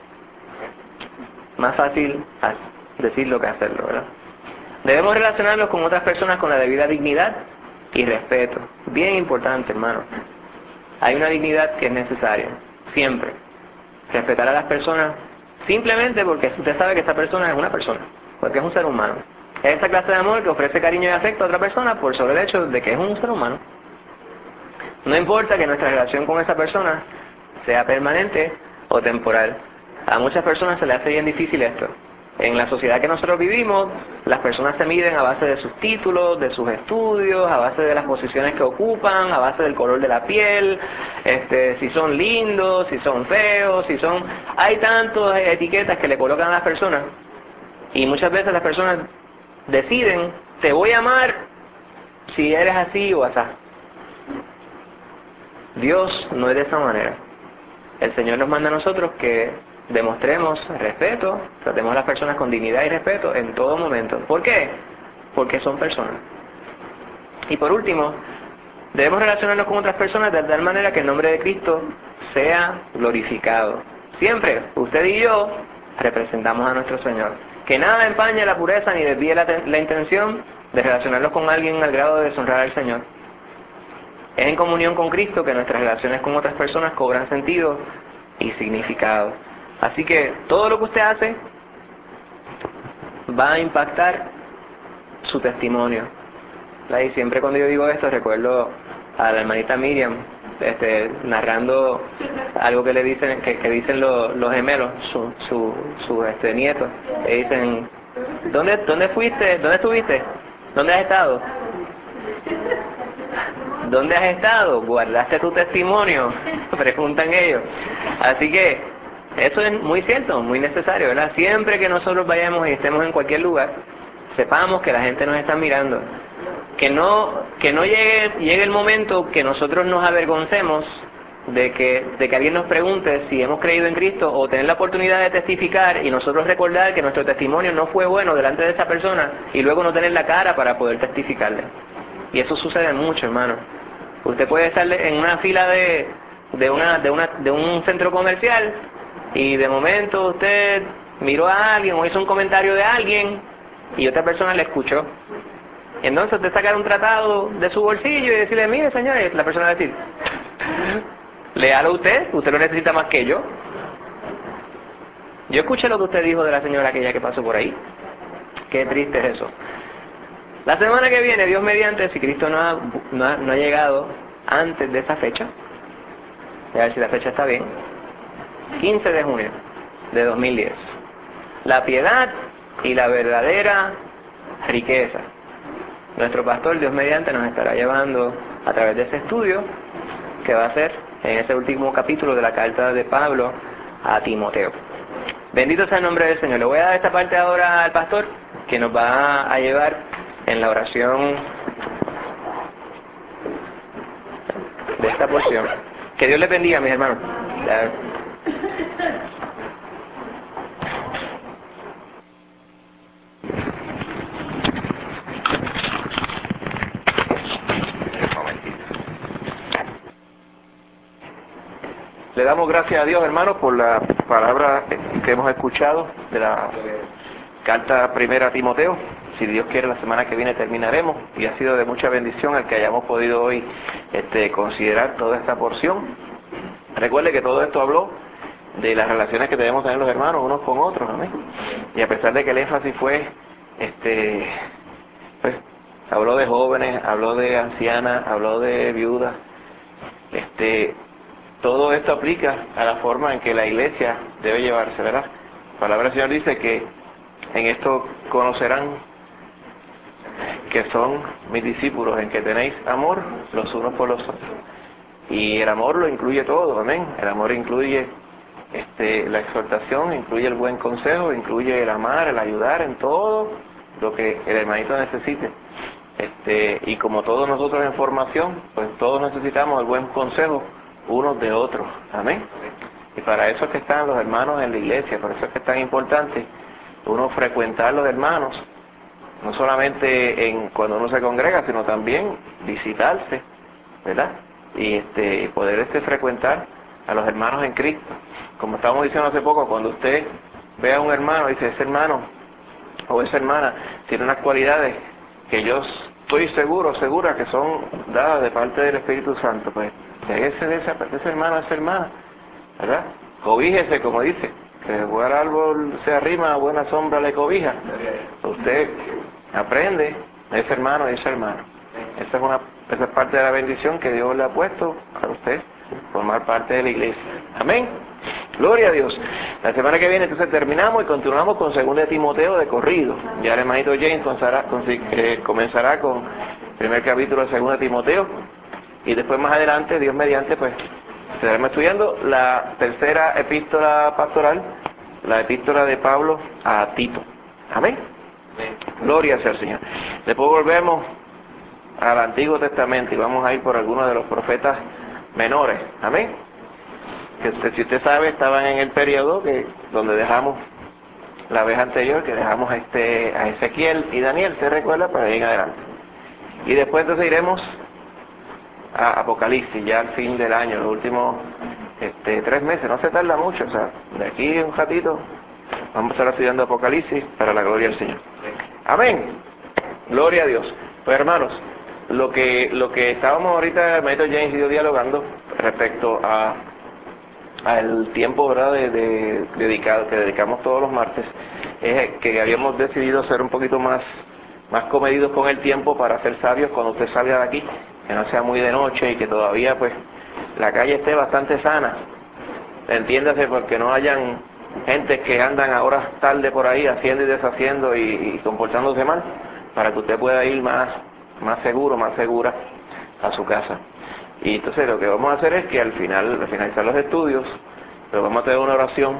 Más fácil decirlo que hacerlo, ¿verdad? Debemos relacionarnos con otras personas con la debida dignidad y respeto. Bien importante, hermano. Hay una dignidad que es necesaria, siempre. Respetar a las personas simplemente porque usted sabe que esa persona es una persona, porque es un ser humano. Es esa clase de amor que ofrece cariño y afecto a otra persona por sobre el hecho de que es un ser humano. No importa que nuestra relación con esa persona sea permanente o temporal. A muchas personas se les hace bien difícil esto. En la sociedad que nosotros vivimos, las personas se miden a base de sus títulos, de sus estudios, a base de las posiciones que ocupan, a base del color de la piel, si son lindos, si son feos, Hay tantas etiquetas que le colocan a las personas, y muchas veces las personas deciden, te voy a amar si eres así o asá. Dios no es de esa manera. El Señor nos manda a nosotros que demostremos respeto, tratemos a las personas con dignidad y respeto en todo momento. ¿Por qué? Porque son personas. Y por último, debemos relacionarnos con otras personas de tal manera que el nombre de Cristo sea glorificado. Siempre, usted y yo representamos a nuestro Señor. Que nada empañe la pureza ni desvíe la intención de relacionarnos con alguien al grado de deshonrar al Señor. Es en comunión con Cristo que nuestras relaciones con otras personas cobran sentido y significado. Así que todo lo que usted hace va a impactar su testimonio. Y siempre cuando yo digo esto recuerdo a la hermanita Miriam narrando algo que le dicen que dicen los gemelos, sus nietos. Le dicen, ¿dónde fuiste? ¿Dónde estuviste? ¿Dónde has estado? ¿Dónde has estado? ¿Guardaste tu testimonio? Preguntan ellos. Así que eso es muy cierto, muy necesario, ¿verdad? Siempre que nosotros vayamos y estemos en cualquier lugar, sepamos que la gente nos está mirando. Que no llegue el momento que nosotros nos avergoncemos de que alguien nos pregunte si hemos creído en Cristo, o tener la oportunidad de testificar y nosotros recordar que nuestro testimonio no fue bueno delante de esa persona y luego no tener la cara para poder testificarle. Y eso sucede mucho, hermano. Usted puede estar en una fila de un centro comercial y de momento usted miró a alguien o hizo un comentario de alguien y otra persona le escuchó. Entonces usted sacar un tratado de su bolsillo y decirle, mire señor, y la persona va a decir, léalo usted lo necesita más que yo. Yo escuché lo que usted dijo de la señora aquella que pasó por ahí. Qué triste es eso. La semana que viene, Dios mediante, si Cristo no ha llegado antes de esa fecha, a ver si la fecha está bien, 15 de junio de 2010, la piedad y la verdadera riqueza. Nuestro pastor, Dios mediante, nos estará llevando a través de ese estudio que va a ser en ese último capítulo de la carta de Pablo a Timoteo. Bendito sea el nombre del Señor. Le voy a dar esta parte ahora al pastor, que nos va a llevar en la oración de esta porción. Que Dios les bendiga, mis hermanos. Le damos gracias a Dios, hermanos, por la palabra que hemos escuchado de la carta primera a Timoteo. Si Dios quiere, la semana que viene terminaremos, y ha sido de mucha bendición el que hayamos podido hoy considerar toda esta porción. Recuerde que todo esto habló de las relaciones que debemos tener los hermanos unos con otros, amén. Y a pesar de que el énfasis fue, pues, habló de jóvenes, habló de ancianas, habló de viudas, todo esto aplica a la forma en que la iglesia debe llevarse, ¿verdad? La palabra del Señor dice que en esto conocerán que son mis discípulos, en que tenéis amor los unos por los otros. Y el amor lo incluye todo, amén. El amor incluye la exhortación, incluye el buen consejo, incluye el amar, el ayudar en todo lo que el hermanito necesite. Y como todos nosotros en formación, pues todos necesitamos el buen consejo unos de otros. Amén. Y para eso es que están los hermanos en la iglesia, por eso es que es tan importante uno frecuentar los hermanos, no solamente cuando uno se congrega, sino también visitarse, ¿verdad? Y poder frecuentar a los hermanos en Cristo. Como estábamos diciendo hace poco, cuando usted ve a un hermano y dice, ese hermano o esa hermana tiene unas cualidades que yo estoy segura que son dadas de parte del Espíritu Santo, pues déjese de ese hermano, esa hermana, ¿verdad? Cobíjese, como dice, que buen árbol se arrima, buena sombra le cobija. Usted aprende de ese hermano y esa hermana. Esa es parte de la bendición que Dios le ha puesto a usted, formar parte de la iglesia. Amén. Gloria a Dios. La semana que viene entonces terminamos y continuamos con 2 Timoteo de corrido. Ya el hermanito James comenzará con el primer capítulo de 2 Timoteo y después más adelante, Dios mediante, pues estaremos estudiando la tercera epístola pastoral, la epístola de Pablo a Tito. Amén. Gloria sea al Señor. Después volvemos al Antiguo Testamento y vamos a ir por algunos de los profetas menores. Amén. Que si usted sabe, estaban en el periodo donde dejamos la vez anterior, que dejamos a Ezequiel y Daniel, ¿se recuerda? Para ir adelante. Y después entonces iremos a Apocalipsis, ya al fin del año, los últimos 3 meses, no se tarda mucho, o sea, de aquí un ratito vamos a estar estudiando Apocalipsis para la gloria del Señor. Amén. Gloria a Dios. Pues hermanos, lo que estábamos ahorita, el maestro James y yo dialogando respecto al tiempo, ¿verdad?, que dedicamos todos los martes, es que habíamos decidido ser un poquito más comedidos con el tiempo para ser sabios cuando usted salga de aquí, que no sea muy de noche y que todavía pues la calle esté bastante sana. Entiéndase, porque no hayan gente que andan a horas tarde por ahí haciendo y deshaciendo y comportándose mal, para que usted pueda ir más seguro, más segura a su casa. Y entonces lo que vamos a hacer es que al finalizar los estudios, pues vamos a tener una oración,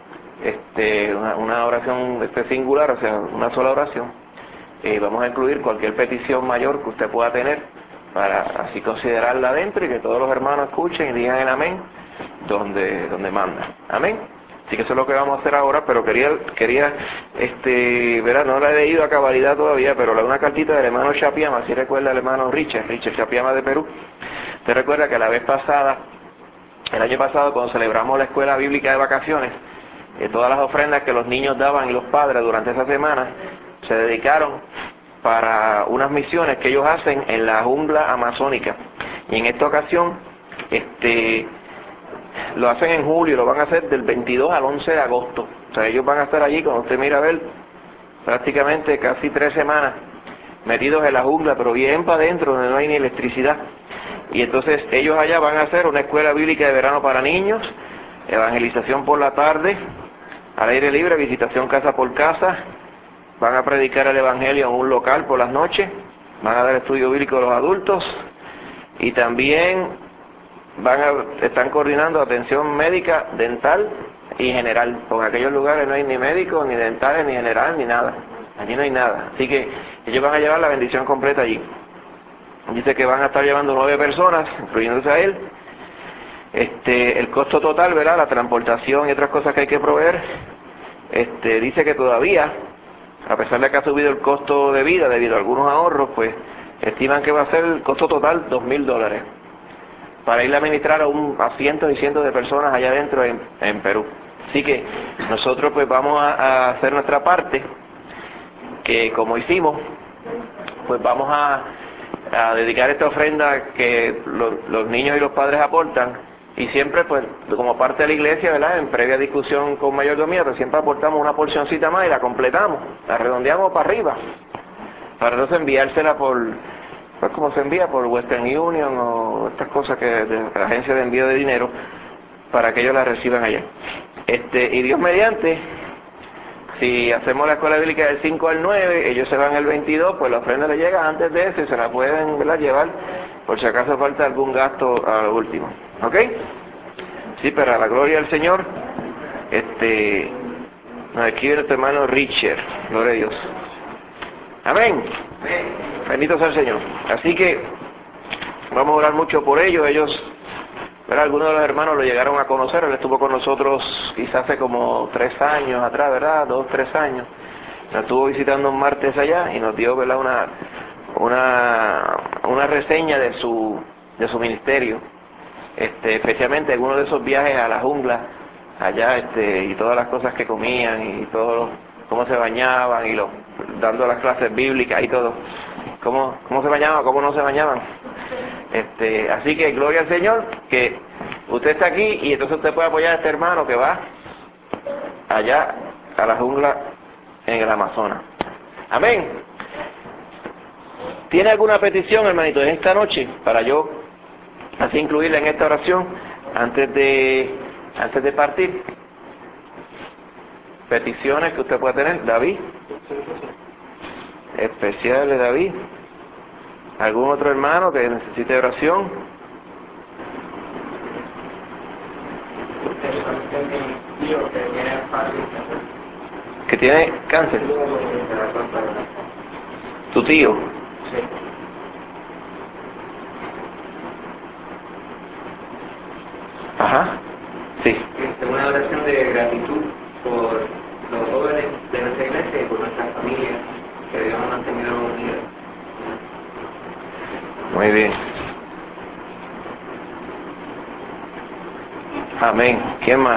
una oración singular, o sea, una sola oración, y vamos a incluir cualquier petición mayor que usted pueda tener, para así considerarla adentro y que todos los hermanos escuchen y digan el amén donde manda. Amén. Así que eso es lo que vamos a hacer ahora, pero quería verá, no la he leído a cabalidad todavía, pero una cartita del hermano Chapiama, si recuerda el hermano Richard Chapiama de Perú. Usted recuerda que el año pasado, cuando celebramos la escuela bíblica de vacaciones, todas las ofrendas que los niños daban y los padres durante esa semana se dedicaron para unas misiones que ellos hacen en la jungla amazónica. Y en esta ocasión, lo hacen en julio, lo van a hacer del 22 al 11 de agosto. O sea, ellos van a estar allí, cuando usted mira a ver, prácticamente casi 3 semanas metidos en la jungla, pero bien para adentro, donde no hay ni electricidad. Y entonces ellos allá van a hacer una escuela bíblica de verano para niños, evangelización por la tarde, al aire libre, visitación casa por casa, van a predicar el evangelio en un local por las noches, van a dar estudio bíblico a los adultos, y también están coordinando atención médica, dental y general. Porque en aquellos lugares no hay ni médicos, ni dentales, ni general, ni nada. Allí no hay nada. Así que ellos van a llevar la bendición completa allí. Dice que van a estar llevando 9 personas, incluyéndose a él. El costo total, ¿verdad?, la transportación y otras cosas que hay que proveer, dice que todavía, a pesar de que ha subido el costo de vida debido a algunos ahorros, pues estiman que va a ser el costo total $2,000 para ir a administrar a cientos y cientos de personas allá adentro en Perú. Así que nosotros pues vamos a hacer nuestra parte, que como hicimos, pues vamos a dedicar esta ofrenda que los niños y los padres aportan, y siempre pues como parte de la iglesia, ¿verdad?, en previa discusión con mayordomía, pues siempre aportamos una porcioncita más y la completamos, la redondeamos para arriba, para entonces enviársela pues como se envía por Western Union o estas cosas de la agencia de envío de dinero, para que ellos la reciban allá. Y Dios mediante, si hacemos la escuela bíblica del 5 al 9, ellos se van el 22, pues la ofrenda le llega antes de eso y se la pueden, ¿verdad?, llevar por si acaso falta algún gasto a lo último. ¿Ok? Sí, para la gloria del Señor. Nos escribe nuestro hermano Richard, gloria a Dios. Amén. Bendito sea el Señor. Así que vamos a orar mucho por ellos. Ellos, ¿verdad? Algunos de los hermanos lo llegaron a conocer. Él estuvo con nosotros quizás hace como 3 años atrás, ¿verdad? 2, 3 años. Nos estuvo visitando un martes allá y nos dio, ¿verdad?, una reseña de su ministerio, especialmente algunos de esos viajes a la jungla allá, y todas las cosas que comían y todo, cómo se bañaban y dando las clases bíblicas y todo, cómo se bañaban, cómo no se bañaban. Así que gloria al Señor que usted está aquí y entonces usted puede apoyar a este hermano que va allá a la jungla en el Amazonas. Amén. ¿Tiene alguna petición, hermanito, en esta noche para yo así incluirla en esta oración antes de partir? Peticiones que usted pueda tener. David, especiales, David. ¿Algún otro hermano que necesite oración? ¿Que tiene cáncer? ¿Tu tío? Ajá, sí. Una oración de gratitud por los jóvenes de nuestra iglesia y por nuestra familia, que Dios nos ha mantenido unidos. Muy bien. Amén. ¿Quién más?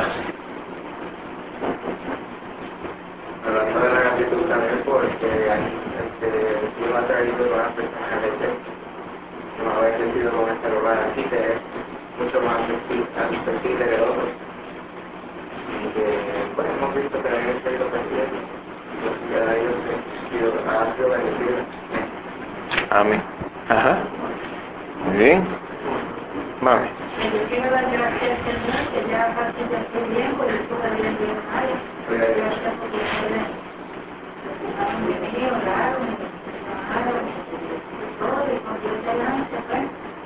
Hablando de la gratitud también porque Dios ha traído a las personas a veces que no había sentido con este lugar, así que es mucho más accesible que otros. Y que pues hemos visto que la iglesia ha ido creciendo y que a ellos ha sido bendecido. Amén. Ajá. Muy bien. Mami. Yo quiero dar gracias al Señor que ya a partir de este tiempo yo pude ir en Dios. Gracias porque ustedes han venido, oraron, trabajaron, todo y con Dios delante, pues.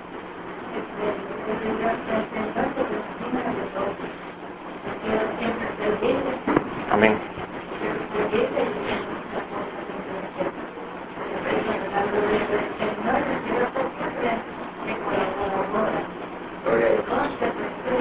Gracias al Señor porque nos tiene de todo. Yo quiero siempre servirle. Amén. Servirle y que nuestra cosa la gloria del Señor, yo quiero ser siempre que colabora. Entonces,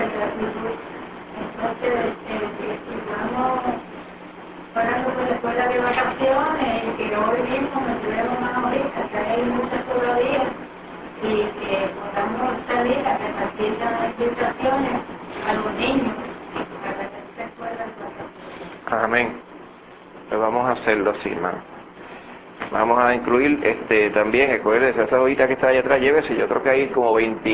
estamos parando por la escuela de vacaciones y que hoy mismo me tuvieron una horita, que hay muchas todavía, y que podamos salir a repartir las invitaciones a los niños para que esta escuela de vacaciones. Amén. Pues vamos a hacerlo así, hermano. Vamos a incluir también, recuérdese, esa hojita que está allá atrás, llévese, yo creo que hay como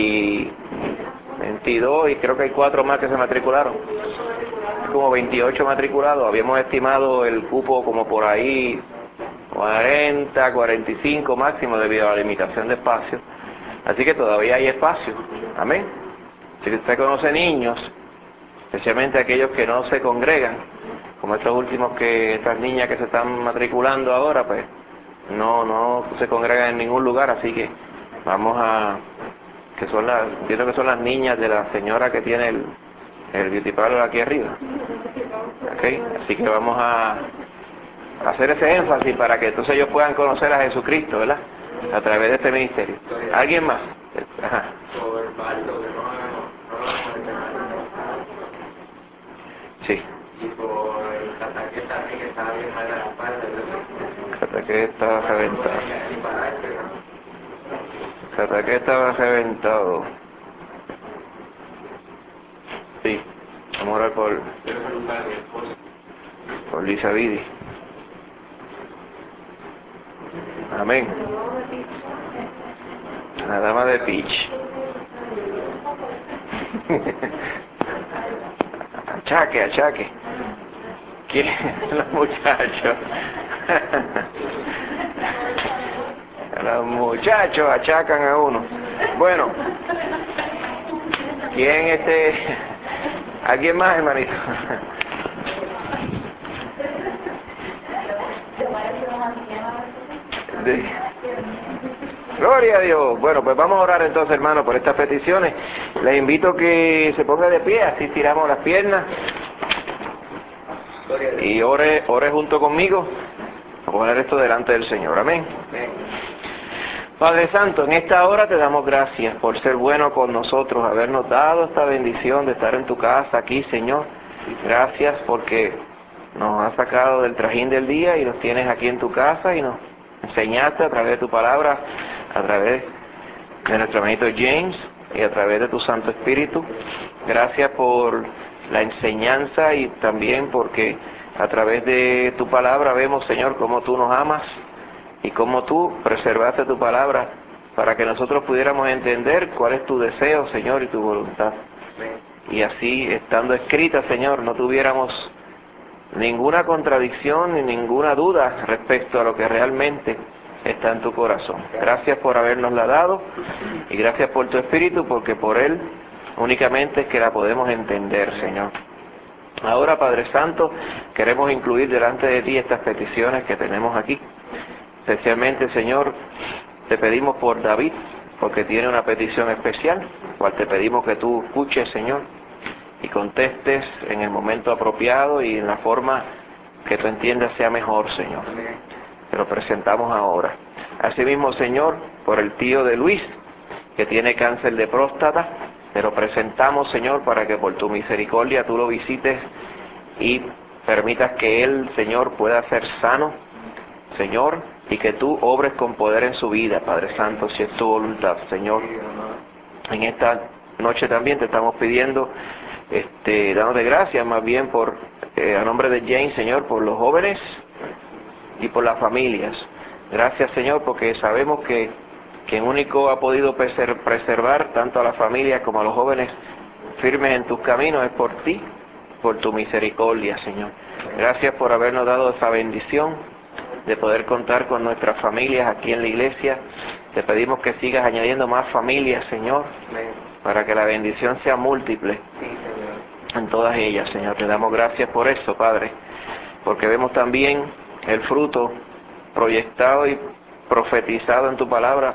22 y creo que hay 4 más que se matricularon. Como 28 matriculados, habíamos estimado el cupo como por ahí 40, 45 máximo debido a la limitación de espacio. Así que todavía hay espacio. Amén. Si usted conoce niños, especialmente aquellos que no se congregan, como estos últimos estas niñas que se están matriculando ahora, pues no se congregan en ningún lugar, así que vamos a, entiendo que son las niñas de la señora que tiene el beauty parlor aquí arriba. Okay. Así que vamos a hacer ese énfasis para que entonces ellos puedan conocer a Jesucristo, ¿verdad? A través de este ministerio. ¿Alguien más? Ajá. Sí. Y por el ataque también que estaba bien mal de la espalda. Que estaba reventado. Que estaba reventado. Sí. Vamos a orar por Lisa Vidi. Amén. La dama de Peach. Achaque. ¿Quién? Los muchachos. Los muchachos achacan a uno. Bueno. ¿Quién ¿Alguien más, hermanito? Gloria a Dios. Bueno, pues vamos a orar entonces, hermano, por estas peticiones. Les invito a que se ponga de pie, así tiramos las piernas. Y ore junto conmigo. poner esto delante del Señor. Amén. Padre Santo, en esta hora te damos gracias por ser bueno con nosotros, habernos dado esta bendición de estar en tu casa aquí, Señor. Gracias porque nos has sacado del trajín del día y nos tienes aquí en tu casa y nos enseñaste a través de tu palabra, a través de nuestro hermanito James y a través de tu Santo Espíritu. Gracias por la enseñanza y también porque a través de tu palabra vemos, Señor, cómo tú nos amas y cómo tú preservaste tu palabra para que nosotros pudiéramos entender cuál es tu deseo, Señor, y tu voluntad. Y así, estando escrita, Señor, no tuviéramos ninguna contradicción ni ninguna duda respecto a lo que realmente está en tu corazón. Gracias por habernosla dado y gracias por tu Espíritu, porque por Él únicamente es que la podemos entender, Señor. Ahora, Padre Santo, queremos incluir delante de ti estas peticiones que tenemos aquí. Especialmente, Señor, te pedimos por David, porque tiene una petición especial, cual te pedimos que tú escuches, Señor, y contestes en el momento apropiado y en la forma que tú entiendas sea mejor, Señor. Te lo presentamos ahora. Asimismo, Señor, por el tío de Luis, que tiene cáncer de próstata, te lo presentamos, Señor, para que por tu misericordia tú lo visites y permitas que él, Señor, pueda ser sano, Señor, y que tú obres con poder en su vida, Padre Santo, si es tu voluntad, Señor. En esta noche también te estamos pidiendo, dándote gracias más bien por, a nombre de James, Señor, por los jóvenes y por las familias. Gracias, Señor, porque sabemos que quien único ha podido preservar tanto a las familias como a los jóvenes firmes en tus caminos es por ti, por tu misericordia, Señor. Gracias por habernos dado esa bendición de poder contar con nuestras familias aquí en la iglesia. Te pedimos que sigas añadiendo más familias, Señor, para que la bendición sea múltiple en todas ellas, Señor. Te damos gracias por eso, Padre, porque vemos también el fruto proyectado y profetizado en tu palabra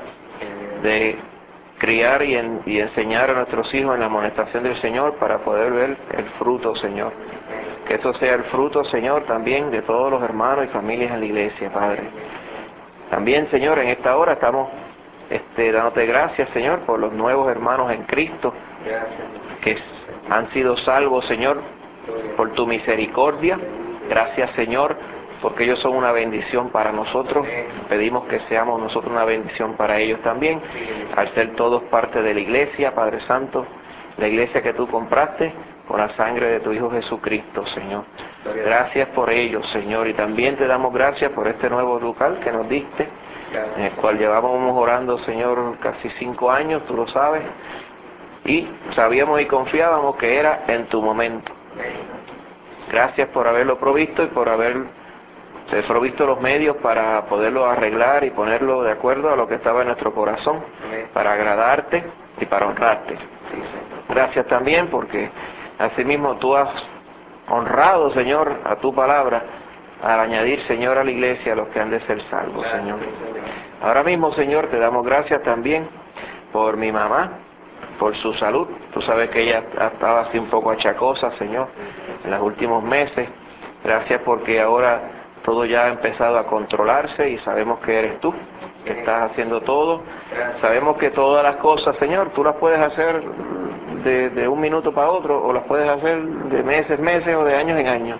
de criar y enseñar a nuestros hijos en la amonestación del Señor para poder ver el fruto, Señor. Que eso sea el fruto, Señor, también de todos los hermanos y familias en la iglesia, Padre. También, Señor, en esta hora estamos dándote gracias, Señor, por los nuevos hermanos en Cristo que han sido salvos, Señor, por tu misericordia. Gracias, Señor, porque ellos son una bendición para nosotros. Pedimos que seamos nosotros una bendición para ellos también, al ser todos parte de la iglesia, Padre Santo, la iglesia que tú compraste con la sangre de tu Hijo Jesucristo, Señor. Gracias por ellos, Señor, y también te damos gracias por este nuevo local que nos diste, en el cual llevábamos orando, Señor, casi 5 años, tú lo sabes, y sabíamos y confiábamos que era en tu momento. Gracias por haberlo provisto y por haber provisto los medios para poderlo arreglar y ponerlo de acuerdo a lo que estaba en nuestro corazón, para agradarte y para honrarte. Gracias también porque asimismo tú has honrado, Señor, a tu palabra al añadir, Señor, a la iglesia a los que han de ser salvos, Señor. Ahora mismo, Señor, te damos gracias también por mi mamá, por su salud. Tú sabes que ella estaba así un poco achacosa, Señor, en los últimos meses. Gracias porque ahora todo ya ha empezado a controlarse y sabemos que eres tú, que estás haciendo todo. Sabemos que todas las cosas, Señor, tú las puedes hacer de un minuto para otro, o las puedes hacer de meses o de años en años.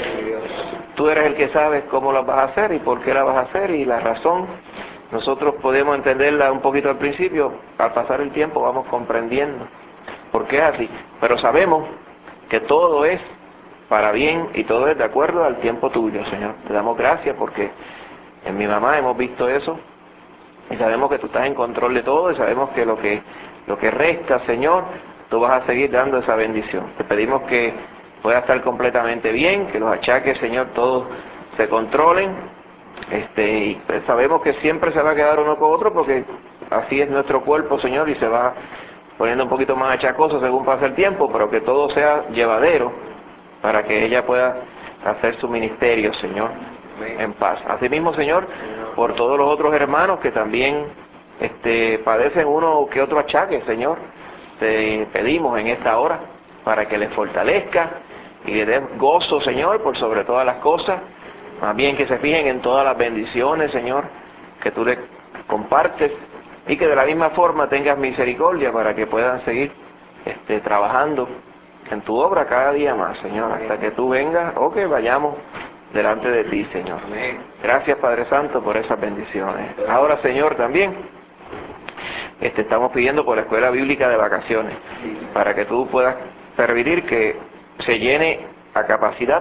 Tú eres el que sabes cómo las vas a hacer y por qué las vas a hacer y la razón. Nosotros podemos entenderla un poquito al principio, al pasar el tiempo vamos comprendiendo por qué es así, pero sabemos que todo es para bien y todo es de acuerdo al tiempo tuyo, Señor. Te damos gracias porque en mi mamá hemos visto eso y sabemos que tú estás en control de todo y sabemos que lo que resta, Señor, tú vas a seguir dando esa bendición. Te pedimos que pueda estar completamente bien, que los achaques, Señor, todos se controlen, y sabemos que siempre se va a quedar uno con otro porque así es nuestro cuerpo, Señor, y se va poniendo un poquito más achacoso según pasa el tiempo, pero que todo sea llevadero para que ella pueda hacer su ministerio, Señor, en paz. Asimismo, Señor, por todos los otros hermanos que también padecen uno que otro achaque, Señor, te pedimos en esta hora para que les fortalezca y le des gozo, Señor, por sobre todas las cosas, Más bien que se fijen en todas las bendiciones, Señor, que tú les compartes, y que de la misma forma tengas misericordia para que puedan seguir trabajando en tu obra cada día más, Señor, hasta que tú vengas o que vayamos delante de ti, Señor. Gracias, Padre Santo, por esas bendiciones. Ahora, Señor, también estamos pidiendo por la escuela bíblica de vacaciones, para que tú puedas permitir que se llene a capacidad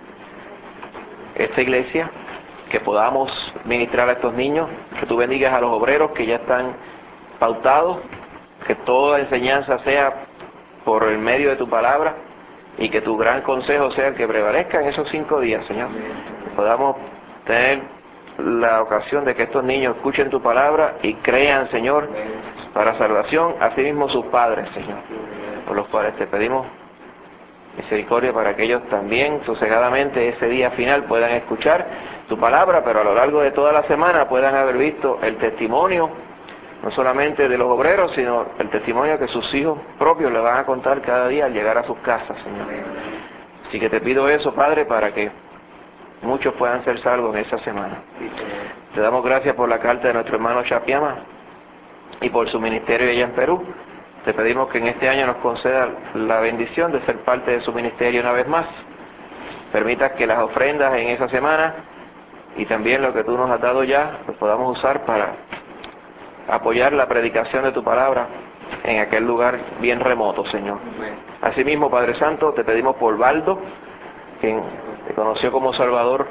esta iglesia, que podamos ministrar a estos niños, que tú bendigas a los obreros que ya están pautados, que toda enseñanza sea por el medio de tu palabra, y que tu gran consejo sea el que prevalezca en esos 5 días, Señor. Que podamos tener la ocasión de que estos niños escuchen tu palabra y crean, Señor, para salvación, así mismo sus padres, Señor, por los cuales te pedimos misericordia para que ellos también sosegadamente ese día final puedan escuchar tu palabra, pero a lo largo de toda la semana puedan haber visto el testimonio, no solamente de los obreros, sino el testimonio que sus hijos propios le van a contar cada día al llegar a sus casas, Señor. Así que te pido eso, Padre, para que muchos puedan ser salvos en esa semana. Te damos gracias por la carta de nuestro hermano Chapiama y por su ministerio allá en Perú. Te pedimos que en este año nos conceda la bendición de ser parte de su ministerio una vez más. Permitas que las ofrendas en esa semana y también lo que tú nos has dado ya, lo podamos usar para apoyar la predicación de tu palabra en aquel lugar bien remoto, Señor. Asimismo, Padre Santo, te pedimos por Baldo, quien te conoció como Salvador,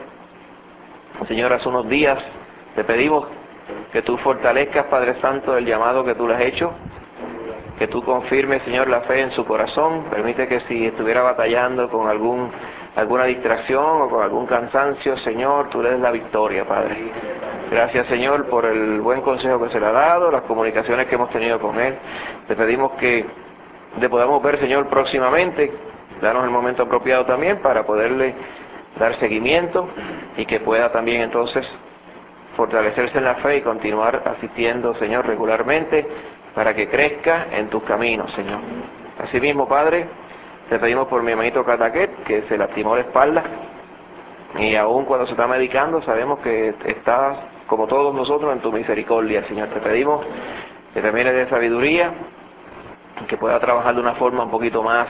Señor, hace unos días. Te pedimos que tú fortalezcas, Padre Santo, el llamado que tú le has hecho, que tú confirmes, Señor, la fe en su corazón. Permite que si estuviera batallando con alguna distracción o con algún cansancio, Señor, tú le des la victoria, Padre. Gracias, Señor, por el buen consejo que se le ha dado, las comunicaciones que hemos tenido con él. Te pedimos que le podamos ver, Señor, próximamente. Danos el momento apropiado también para poderle dar seguimiento y que pueda también entonces fortalecerse en la fe y continuar asistiendo, Señor, regularmente, para que crezca en tus caminos, Señor. Asimismo, Padre, te pedimos por mi hermanito Cataquet, que se lastimó la espalda, y aún cuando se está medicando, sabemos que está, como todos nosotros, en tu misericordia, Señor. Te pedimos que también le dé sabiduría, que pueda trabajar de una forma un poquito más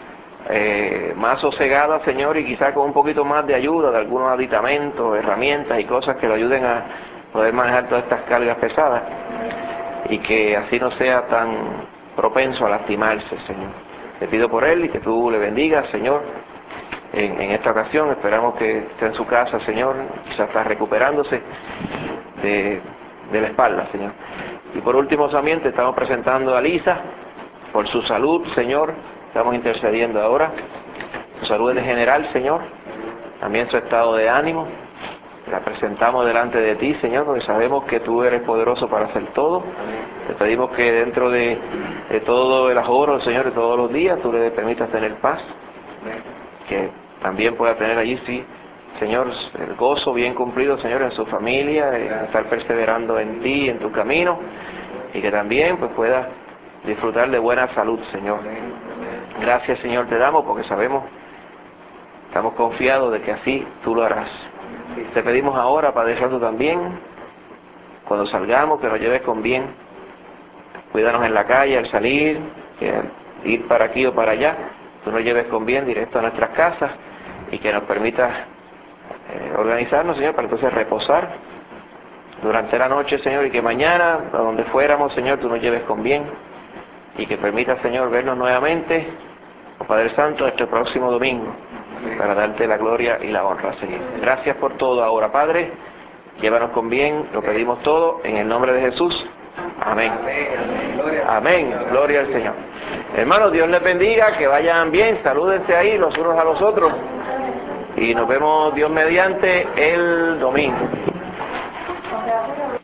sosegada, Señor, y quizá con un poquito más de ayuda de algunos aditamentos, herramientas y cosas que lo ayuden a poder manejar todas estas cargas pesadas, y que así no sea tan propenso a lastimarse, Señor. Te pido por él y que tú le bendigas, Señor, en esta ocasión. Esperamos que esté en su casa, Señor, quizás está recuperándose de la espalda, Señor. Y por último también te estamos presentando a Lisa por su salud, Señor. Estamos intercediendo ahora su salud en general, Señor, también su estado de ánimo. La presentamos delante de ti, Señor, porque sabemos que tú eres poderoso para hacer todo. Te pedimos que dentro de todo el ajoro, Señor, de todos los días, tú le permitas tener paz, que también pueda tener allí, sí, Señor, el gozo bien cumplido, Señor, en su familia, estar perseverando en ti, en tu camino, y que también pues pueda disfrutar de buena salud, Señor. Gracias, Señor, te damos porque sabemos, estamos confiados de que así tú lo harás. Te pedimos ahora, Padre Santo, también, cuando salgamos, que nos lleves con bien. Cuídanos en la calle al salir, ir para aquí o para allá. Tú nos lleves con bien directo a nuestras casas y que nos permitas organizarnos, Señor, para entonces reposar durante la noche, Señor, y que mañana, a donde fuéramos, Señor, tú nos lleves con bien y que permitas, Señor, vernos nuevamente, oh Padre Santo, este próximo domingo, para darte la gloria y la honra, Señor. Gracias por todo ahora, Padre. Llévanos con bien, lo pedimos todo en el nombre de Jesús. Amén. Amén. Gloria al Señor. Hermanos, Dios les bendiga, que vayan bien, salúdense ahí los unos a los otros y nos vemos, Dios mediante, el domingo.